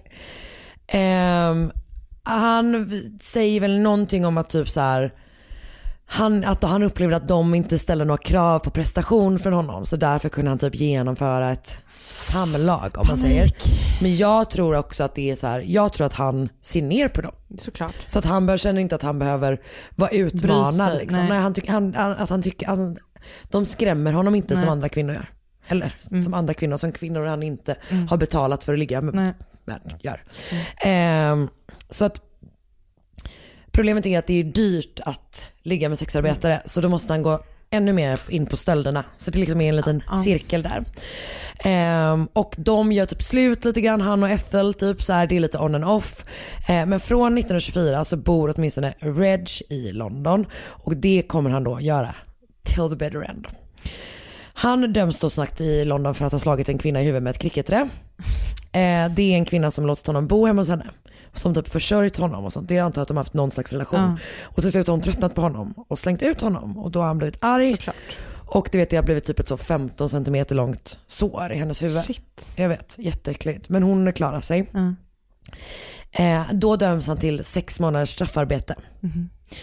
eh, han säger väl någonting om att typ så här, han, att han upplevde att de inte ställde några krav på prestation från honom, så därför kunde han typ genomföra ett samlag om man säger. Men jag tror också att det är så här, jag tror att han ser ner på dem. Såklart. Så att han känner inte att han behöver vara utmanad liksom. Nej. Nej, han tycker han, att han tycker att de skrämmer honom inte. Nej. Som andra kvinnor gör. Eller mm. som andra kvinnor som kvinnor han inte mm. har betalat för att ligga med, med gör. Mm. Eh, så att problemet är att det är dyrt att ligga med sexarbetare, mm. så då måste han gå ännu mer in på stölderna. Så det liksom är en liten ja. cirkel där. Um, och de gör typ slut lite grann, han och Ethel typ så här, det är lite on and off. Uh, men från nittonhundratjugofyra så bor åtminstone Reg i London, och det kommer han då göra till the bitter end. Han döms då snabbt i London för att ha slagit en kvinna i huvudet med ett cricketträ. Uh, det är en kvinna som låtit honom bo hemma hos henne, som typ försörjt honom och sånt. Det är antar att de har haft någon slags relation. Mm. Och till slut har hon tröttnat på honom och slängt ut honom, och då har han blivit arg. Såklart. Och det vet jag har blivit typ ett så femton centimeter långt sår i hennes huvud. Shit. Jag vet, jätteäckligt. Men hon klarar sig. Mm. Eh, då döms han till sex månaders straffarbete. Mm.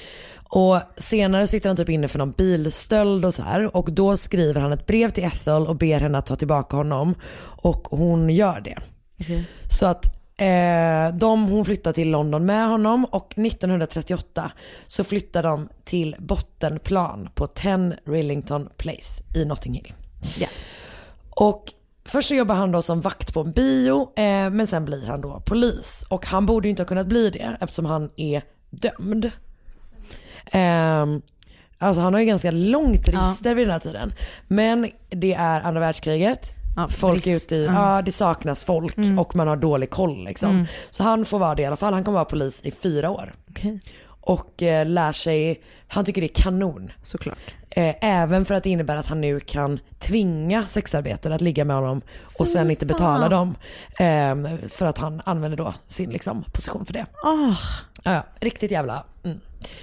Och senare sitter han typ inne för någon bilstöld och så här. Och då skriver han ett brev till Ethel och ber henne att ta tillbaka honom. Och hon gör det. Okay. Så att eh, de, hon flyttar till London med honom. Och nittonhundratrettioåtta så flyttar de till bottenplan på tio Rillington Place i Notting Hill. Yeah. Och först så jobbar han då som vakt på en bio. Eh, men sen blir han då polis. Och han borde ju inte ha kunnat bli det eftersom han är dömd. Um, alltså han har ju ganska långt register ja. vid den här tiden. Men det är andra världskriget. Ja, folk är ute i, mm. ja, det saknas folk mm. och man har dålig koll liksom. Mm. Så han får vara det i alla fall. Han kommer vara polis i fyra år. Okay. Och eh, lär sig, han tycker det är kanon. Såklart. Eh, även för att det innebär att han nu kan tvinga sexarbetare att ligga med honom och sen Fy inte betala dem. Eh, för att han använder då sin liksom, position för det. Oh. Ja, riktigt jävla... Mm.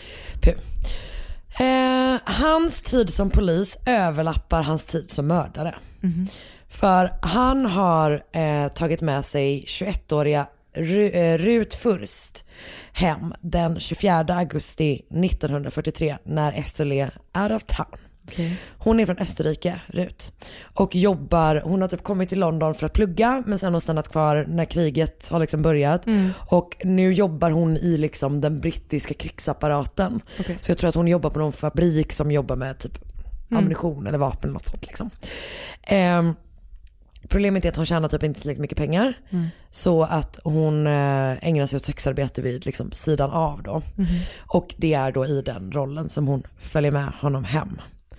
Eh, hans tid som polis överlappar hans tid som mördare. Mm. För han har eh, tagit med sig tjugoettåriga Ru- eh, Ruth Furst hem den tjugofjärde augusti nittonhundrafyrtiotre när Ethel är out of town. Okay. Hon är från Österrike, Ruth. Och jobbar, hon har typ kommit till London för att plugga men sen har stannat kvar när kriget har liksom börjat. Mm. Och nu jobbar hon i liksom den brittiska krigsapparaten. Okay. Så jag tror att hon jobbar på någon fabrik som jobbar med typ mm. ammunition eller vapen eller något sånt liksom. Um, Problemet är att hon tjänar typ inte tillräckligt mycket pengar. Mm. Så att hon eh, ägnar sig åt sexarbete vid liksom, sidan av då. Mm. Och det är då i den rollen som hon följer med honom hem.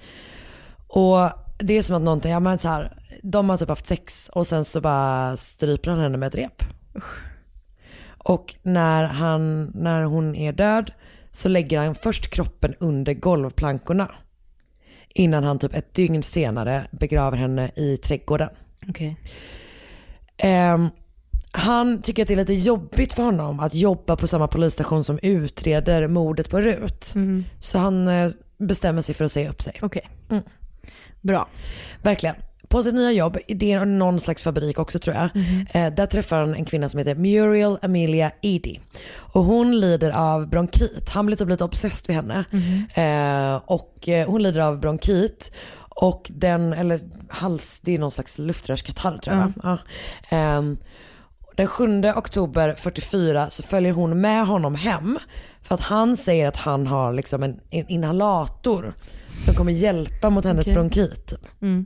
Och det är som att någonting, ja men så här, de har typ haft sex och sen så bara stryper han henne med ett rep. Usch. Och när, han, när hon är död så lägger han först kroppen under golvplankorna. Innan han typ ett dygn senare begraver henne i trädgården. Okay. Um, han tycker att det är lite jobbigt för honom att jobba på samma polisstation som utreder mordet på Ruth. Mm. Så han uh, bestämmer sig för att säga upp sig. Okay. Mm. Bra. Verkligen. På sitt nya jobb, det är någon slags fabrik också tror jag. Mm. Eh, där träffar han en kvinna som heter Muriel Amelia Eady. Och hon lider av bronkit. Han blir typ lite obsessed vid henne. Mm. Eh, och eh, hon lider av bronkit. Och den, eller hals, det är någon slags luftrörskatarr tror jag. Mm. Ja. Eh, den sjunde oktober fyrtiofyra så följer hon med honom hem. För att han säger att han har liksom en, en inhalator som kommer hjälpa mot hennes okay. bronkit. Mm.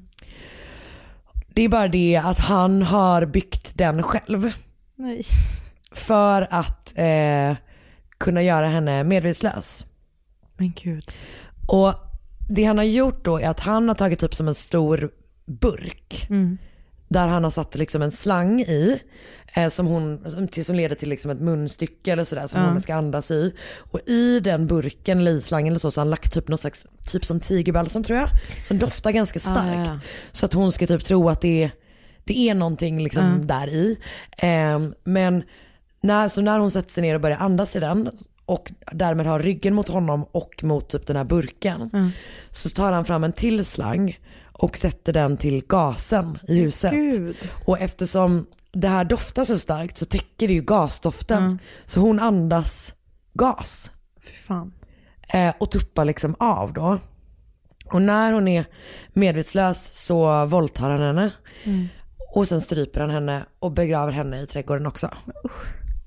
Det är bara det att han har byggt den själv. Nej. För att eh, kunna göra henne medvetslös. Men gud. Och det han har gjort då är att han har tagit upp som en stor burk. Mm. Där han har satt liksom en slang i. Eh, som, hon, till, som leder till liksom ett munstycke eller sådär som mm. hon ska andas i. Och i den burken eller i slangen eller så, så har han lagt typ någon slags, typ som tigerbalsam tror jag. Som doftar ganska starkt. Ah, ja. Så att hon ska typ tro att det är, det är någonting liksom mm. där i. Eh, men när, så när hon sätter sig ner och börjar andas i den och därmed har ryggen mot honom och mot typ den här burken. Mm. Så tar han fram en till slang och sätter den till gasen i huset. Gud. Och eftersom det här doftar så starkt så täcker det ju gasdoften. Mm. Så hon andas gas. Fy fan. Eh, och tuppar liksom av då. Och när hon är medvetslös så våldtar han henne. Mm. Och sen stryper han henne och begraver henne i trädgården också. Usch.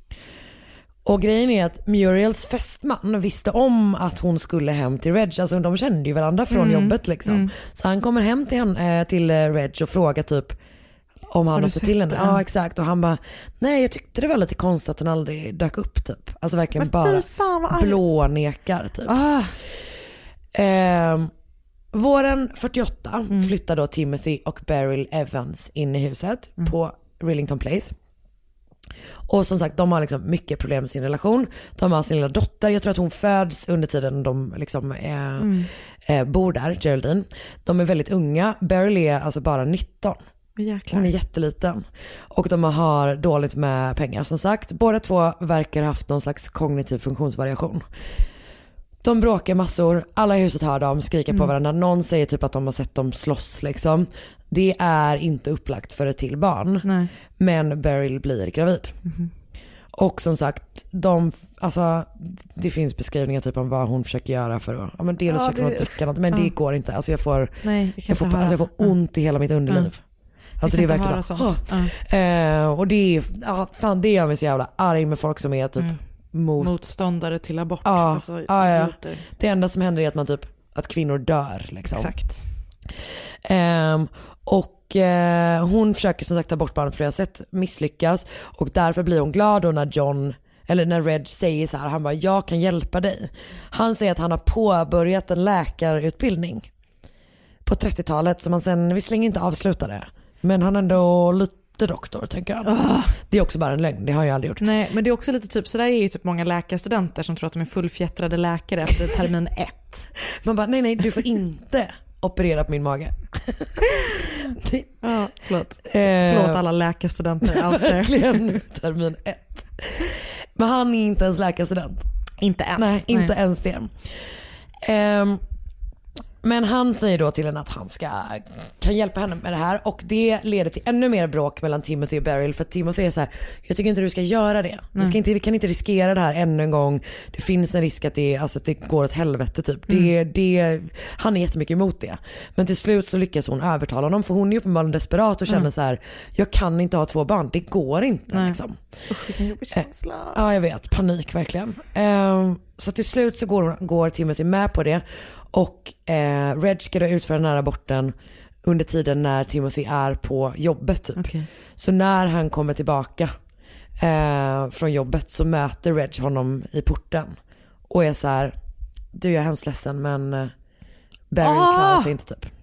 Och grejen är att Muriels fästman visste om att hon skulle hem till Reg. Alltså de kände ju varandra från mm. jobbet liksom. Mm. Så han kommer hem till, henne, till Reg och frågar typ om han har, har sett till henne. Det? Ja exakt. Och han bara, nej jag tyckte det var lite konstigt att hon aldrig dök upp typ. Alltså verkligen men bara fan, blånekar typ. Ah. Eh, våren fyrtioåtta mm. flyttar då Timothy och Beryl Evans in i huset mm. på Rillington Place. Och som sagt, de har liksom mycket problem med sin relation. De har sin lilla dotter, jag tror att hon föds under tiden de liksom är, mm. eh, bor där, Geraldine. De är väldigt unga, Beryl är alltså bara nitton. Jäklar. Hon är jätteliten. Och de har dåligt med pengar som sagt. Båda två verkar ha haft någon slags kognitiv funktionsvariation. De bråkar massor, alla i huset hör dem, skriker mm. på varandra. Någon säger typ att de har sett dem slåss liksom. Det är inte upplagt för ett till barn. Nej. Men Beryl blir gravid. Mm. Och som sagt, de, alltså, det finns beskrivningar typ om vad hon försöker göra för att, ja men dels ja, försöker hon dricka något, men ja. det går inte. Alltså jag får, Nej, jag jag får, alltså jag får ont i hela mitt underliv. Ja. Alltså det är verkligen sånt. Ja. Eh, och det är, ja, fan det gör mig så jävla arg med folk som är typ mm. mot, motståndare till abort. Ja, alltså, ja, ja. Det enda som händer är att man typ, att kvinnor dör liksom. Exakt. Eh, och eh, hon försöker som sagt ta bort barnet på flera sätt, misslyckas, och därför blir hon glad då när John, eller när Reg säger så här, han bara, jag kan hjälpa dig. Han säger att han har påbörjat en läkarutbildning på trettiotalet som han sen visserligen inte avslutade, men han är ändå lite doktor, tänker jag. Oh. Det är också bara en lögn, det har jag aldrig gjort. Nej, men det är också lite typ, så där är ju typ många läkarstudenter som tror att de är fullfjättrade läkare efter termin ett. Man bara, nej nej, du får inte operera på min mage. det... Ja, förlåt. Eh... Förlåt alla läkarstudenter out there. Verkligen, termin ett. Men han är inte ens läkarstudent. Inte ens. Nej, inte nej. ens det. Um, Men han säger då till henne att han ska, kan hjälpa henne med det här, och det leder till ännu mer bråk mellan Timothy och Beryl, för Timothy är så här, jag tycker inte du ska göra det. Vi, ska inte, vi kan inte riskera det här ännu en gång. Det finns en risk att det, alltså, att det går åt helvete typ. Mm. Det, det, han är jättemycket emot det. Men till slut så lyckas hon övertala honom, för hon är uppenbarligen desperat och känner mm. så här, jag kan inte ha två barn, det går inte. Liksom. Usch, vilken jobbig känsla. Eh, ja, jag vet, panik verkligen. Eh, så till slut så går, hon, går Timothy med på det. Och eh, Reg ska då utföra den här aborten under tiden när Timothy är på jobbet typ. Okay. Så när han kommer tillbaka eh, från jobbet så möter Reg honom i porten och är så här, du, jag är hemskt ledsen, men eh, Beryl oh! klarar sig inte typ.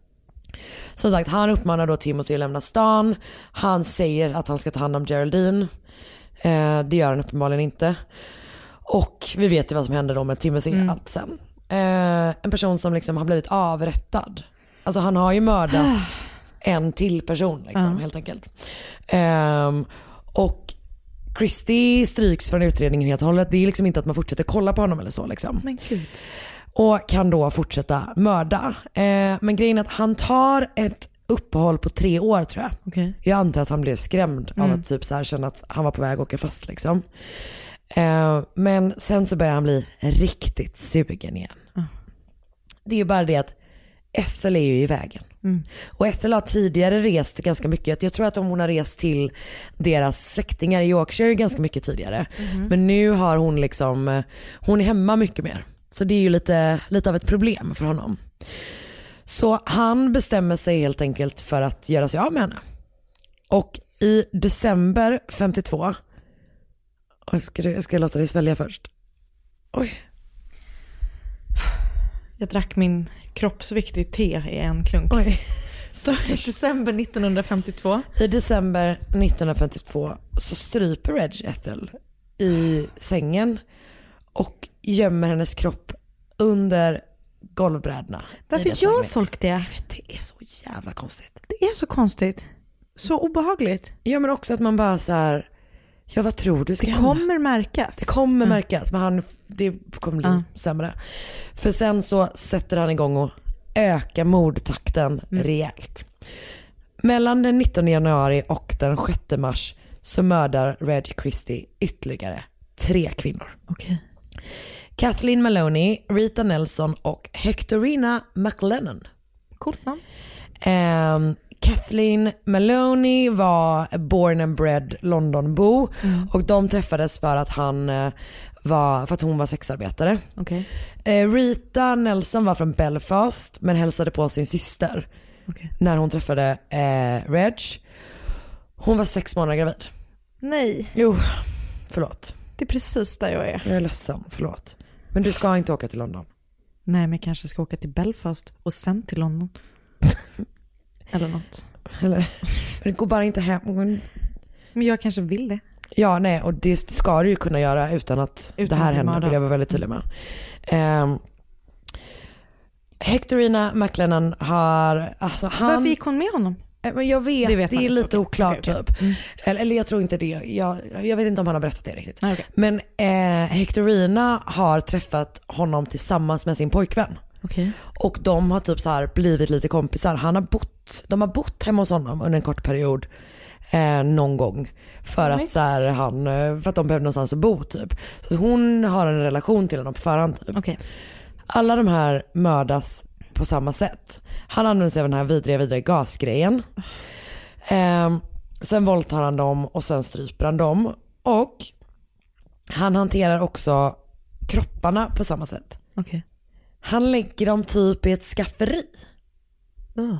Som sagt, han uppmanar då Timothy att lämna stan. Han säger att han ska ta hand om Geraldine. Eh, det gör han uppenbarligen inte. Och vi vet ju vad som händer då med Timothy mm. allt sen. Eh, en person som liksom har blivit avrättad. Alltså han har ju mördat en till person liksom, mm. helt enkelt. Eh, och Christie stryks från utredningen helt och hållet. Det är liksom inte att man fortsätter kolla på honom eller så liksom. Men gud. Och kan då fortsätta mörda. Eh, men grejen är att han tar ett uppehåll på tre år tror jag. Okay. Jag antar att han blev skrämd mm. av att typ så här känna att han var på väg att åka fast liksom. Eh, men sen så börjar han bli riktigt sugen igen. Mm. Det är ju bara det att Ethel är ju i vägen. Mm. Och Ethel har tidigare rest ganska mycket. Jag tror att hon har rest till deras släktingar i Yorkshire ganska mycket tidigare. Mm. Men nu har hon liksom, hon är hemma mycket mer. Så det är ju lite, lite av ett problem för honom. Så han bestämmer sig helt enkelt för att göra sig av med henne. Och i december femtiotvå, jag ska, jag ska låta dig svälja först. Oj. Jag drack min kroppsviktig te i en klunk. Oj. Så i december nittonhundrafemtiotvå. I december nittonhundrafemtiotvå så stryper Reg Ethel i sängen och gömmer hennes kropp under golvbrädorna. Varför gör folk det? Det är så jävla konstigt. Det är så konstigt. Så obehagligt. Ja, men också att man bara så här, ja, vad tror du ska Det hända? kommer märkas. Det kommer mm. märkas, men han, det kommer bli mm. sämre. För sen så sätter han igång och ökar mordtakten mm. rejält. Mellan den nittonde januari och den sjätte mars så mördar Reg Christie ytterligare tre kvinnor. Okay. Kathleen Maloney, Rita Nelson och Hectorina McLennan. Coolt namn. Um, Kathleen Maloney var born and bred Londonbo mm. och de träffades för att han var, för att hon var sexarbetare. Okay. Uh, Rita Nelson var från Belfast men hälsade på sin syster okay. när hon träffade uh, Reg. Hon var sex månader gravid. Nej. Jo, förlåt. Det är precis där jag är. Jag är ledsen, förlåt. Men du ska inte åka till London. Nej, men jag kanske ska åka till Belfast och sen till London. Eller något. Eller, det går bara inte hem. Men jag kanske vill det. Ja, nej, och det ska du ju kunna göra utan att utan det här händer, vill jag vara väldigt tydlig med. Um, Hectorina McLennan har... Alltså han, varför gick hon med honom? Men jag vet, det, vet det är lite okay. oklart okay, okay. typ. Mm. Eller, eller jag tror inte det. Jag, jag vet inte om han har berättat det riktigt. Okay. Men eh, Hectorina har träffat honom tillsammans med sin pojkvän. Okay. Och de har typ så här blivit lite kompisar. Han har bott, de har bott hemma hos honom under en kort period. eh, någon gång för att, så här, han, för att de behövde någonstans att bo typ. Så hon har en relation till honom på förhand typ. Okay. Alla de här mördas på samma sätt. Han använder sig av den här vidriga, vidriga gasgrejen. Eh, sen våldtar han dem och sen stryper han dem. Och han hanterar också kropparna på samma sätt. Okay. Han lägger dem typ i ett skafferi. Uh.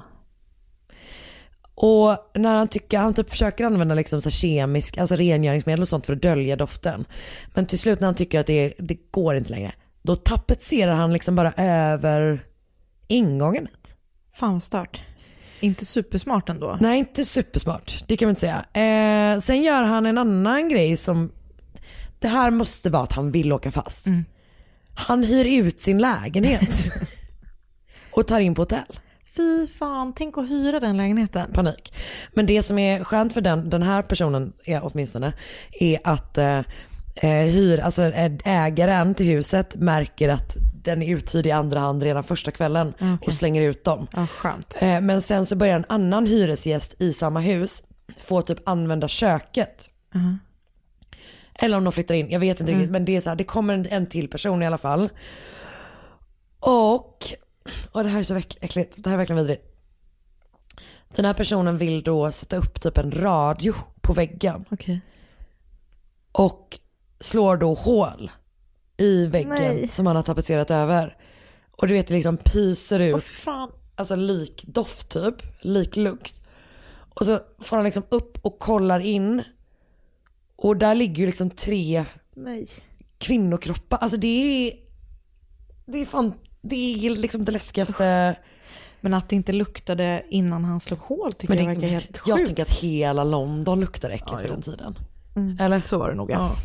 Och när han tycker, han typ försöker använda liksom så kemisk, alltså rengöringsmedel och sånt för att dölja doften. Men till slut när han tycker att det, det går inte längre, då tapetserar han liksom bara över ingången. Fan vad stört. Inte supersmart ändå. Nej, inte supersmart. Det kan man inte säga. Eh, sen gör han en annan grej som, det här måste vara att han vill åka fast. Mm. Han hyr ut sin lägenhet och tar in på hotell. Fy fan, tänk att hyra den lägenheten. Panik. Men det som är skönt för den, den här personen är åtminstone är att eh, hyr, alltså ägaren till huset märker att den är uthyrd i andra hand redan första kvällen. Okay. Och slänger ut dem. Ja, skönt. Eh, men sen så börjar en annan hyresgäst i samma hus få typ använda köket. Uh-huh. Eller om de flyttar in, jag vet inte mm. riktigt, men det är så här, det kommer en, en till person i alla fall. Och Och det här är så äckligt. Det här är verkligen vidrigt. Den här personen vill då sätta upp typ en radio på väggen. Okay. Och slår då hål i väggen. Nej. Som han har tapetserat över. Och du vet, det liksom pyser ut. Oh, fan. Alltså lik doft typ. Lik lukt. Och så får han liksom upp och kollar in. Och där ligger ju liksom tre Nej. kvinnokroppar. Alltså det är... Det är fan... Det är liksom det läskigaste. Men att det inte luktade innan han slog hål tycker men jag det, verkar helt sjukt. Jag tänker att hela London luktar äckligt ja, för den tiden. Mm. Eller? Så var det nog. Ja.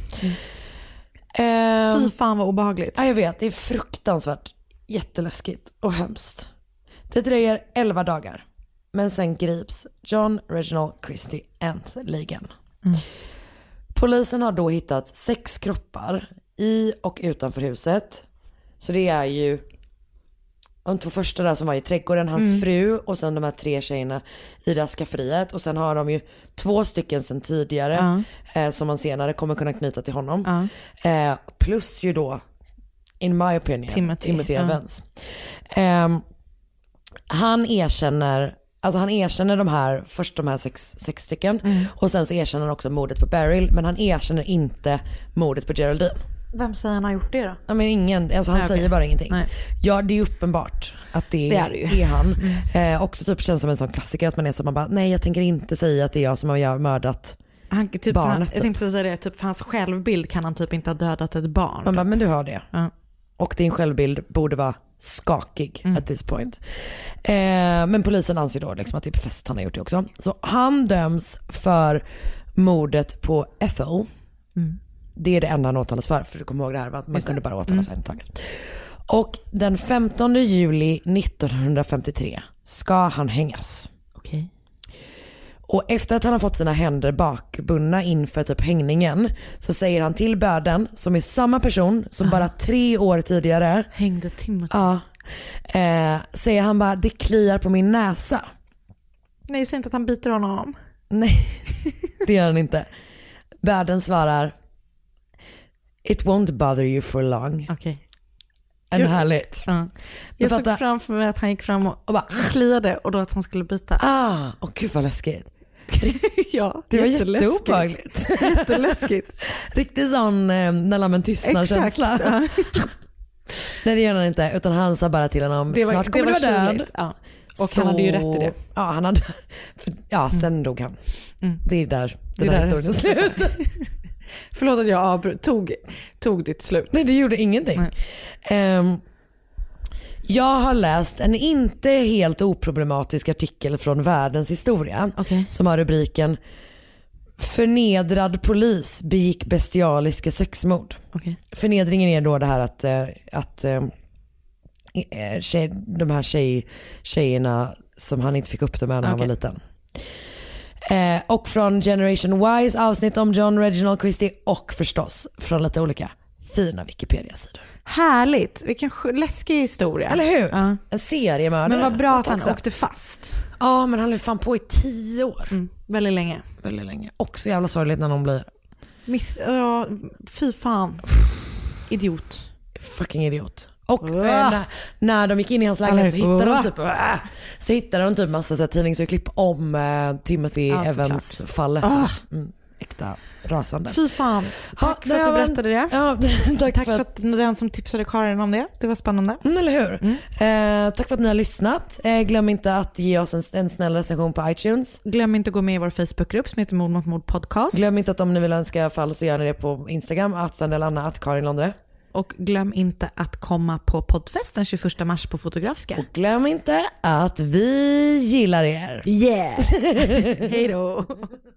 Mm. Fy fan vad obehagligt. Ja, jag vet, det är fruktansvärt jätteläskigt och hemskt. Det dröjer elva dagar. Men sen grips John Reginald Christie äntligen. Mm. Polisen har då hittat sex kroppar i och utanför huset. Så det är ju de två första där som var i trädgården, hans mm. fru och sen de här tre tjejerna i det här skafferiet. Och sen har de ju två stycken sen tidigare uh. eh, som man senare kommer kunna knyta till honom. Uh. Eh, plus ju då, in my opinion, Timothy, Timothy uh. Evans. Eh, han erkänner, alltså han erkänner de här, först de här sex, sex stycken mm. och sen så erkänner han också mordet på Beryl, men han erkänner inte mordet på Geraldine. Vem säger han har gjort det då? Ja, men ingen, alltså han Nej, säger okay. bara ingenting. Nej. Ja, det är uppenbart att det, det är, det ju. är han. Mm. Eh, också typ känns som en sån klassiker att man är så man bara, nej jag tänker inte säga att det är jag som har mördat han, typ, barnet. Han, typ. Jag tänkte säga det, typ för hans självbild kan han typ inte ha dödat ett barn. Man bara, men du har det. Ja. Och din självbild borde vara skakig mm. at this point. Eh, men polisen anser då liksom att det är befäst han har gjort det också. Så han döms för mordet på Ethel. Mm. Det är det enda han åtalas för, för du kommer ihåg det här, att man kunde bara åtalas mm. en taget. Och den femtonde juli nittonhundrafemtiotre ska han hängas. Okej. Okay. Och efter att han har fått sina händer bakbundna inför typ hängningen så säger han till börden, som är samma person som ah. bara tre år tidigare hängde Timothy. Ja. Eh, säger han bara, det kliar på min näsa. Nej, säg inte att han biter honom. Nej, det gör han inte. Börden svarar, it won't bother you for long. Okej. Okay. En härligt. Ja. Jag såg fatta... framför mig att han gick fram och, och bara kliade och då att han skulle bita. Ah, åh gud vad läskigt. Ja, det var jätteobehagligt. Jätteläskigt. Riktigt sån eh, när lammen tystnar känsla. Ja. Nej, det gör han inte, utan han sa bara till honom, det var, snart kommer du vara död. Ja. Och så, han hade ju rätt i det. Ja, han hade, för, ja sen mm. dog han. Mm. Det är där den här historien slut. Förlåt att jag tog, tog ditt slut. Nej, det gjorde ingenting. Um, jag har läst en inte helt oproblematisk artikel från Världens historia okay. som har rubriken Förnedrad polis begick bestialiska sexmord. Okay. Förnedringen är då det här att, att tjej, de här tjej, tjejerna som han inte fick upp dem med när okay. han var liten. Eh, och från Generation Y's avsnitt om John Reginald Christie och förstås från lite olika fina Wikipedia-sidor. Härligt, vilken läskig historia. Eller hur? Ja. En seriemördare. Men vad bra att han också. åkte fast. Ja, men han höll fan på i tio år. Mm, väldigt länge. Väldigt länge. Också jävla sorgligt när någon blir... Miss, ja, fy fan. Idiot. Fucking idiot. Och Uh. äh, när, när de gick in i hans lägenhet så hittade Uh. de typ äh, Så hittade de typ massa så här, tidningsurklipp om äh, Timothy Ja, Evans fallet. Uh. Mm, äkta rasande. Fy fan. Tack Ja, för att du berättade det. Ja, tack, Tack för för att, att den som tipsade Karin om det. Det var spännande. mm, eller hur? Mm. Eh, tack för att ni har lyssnat. Eh, glöm inte att ge oss en, en snäll recension på iTunes. Glöm inte att gå med i vår Facebookgrupp som heter Mord mot mord podcast. Glöm inte att om ni vill önska fall så gör ni det på Instagram, att Sandelanna, att Karin Londre. Och glöm inte att komma på poddfest den tjugoförsta mars på Fotografiska. Och glöm inte att vi gillar er. Yeah! Hej då!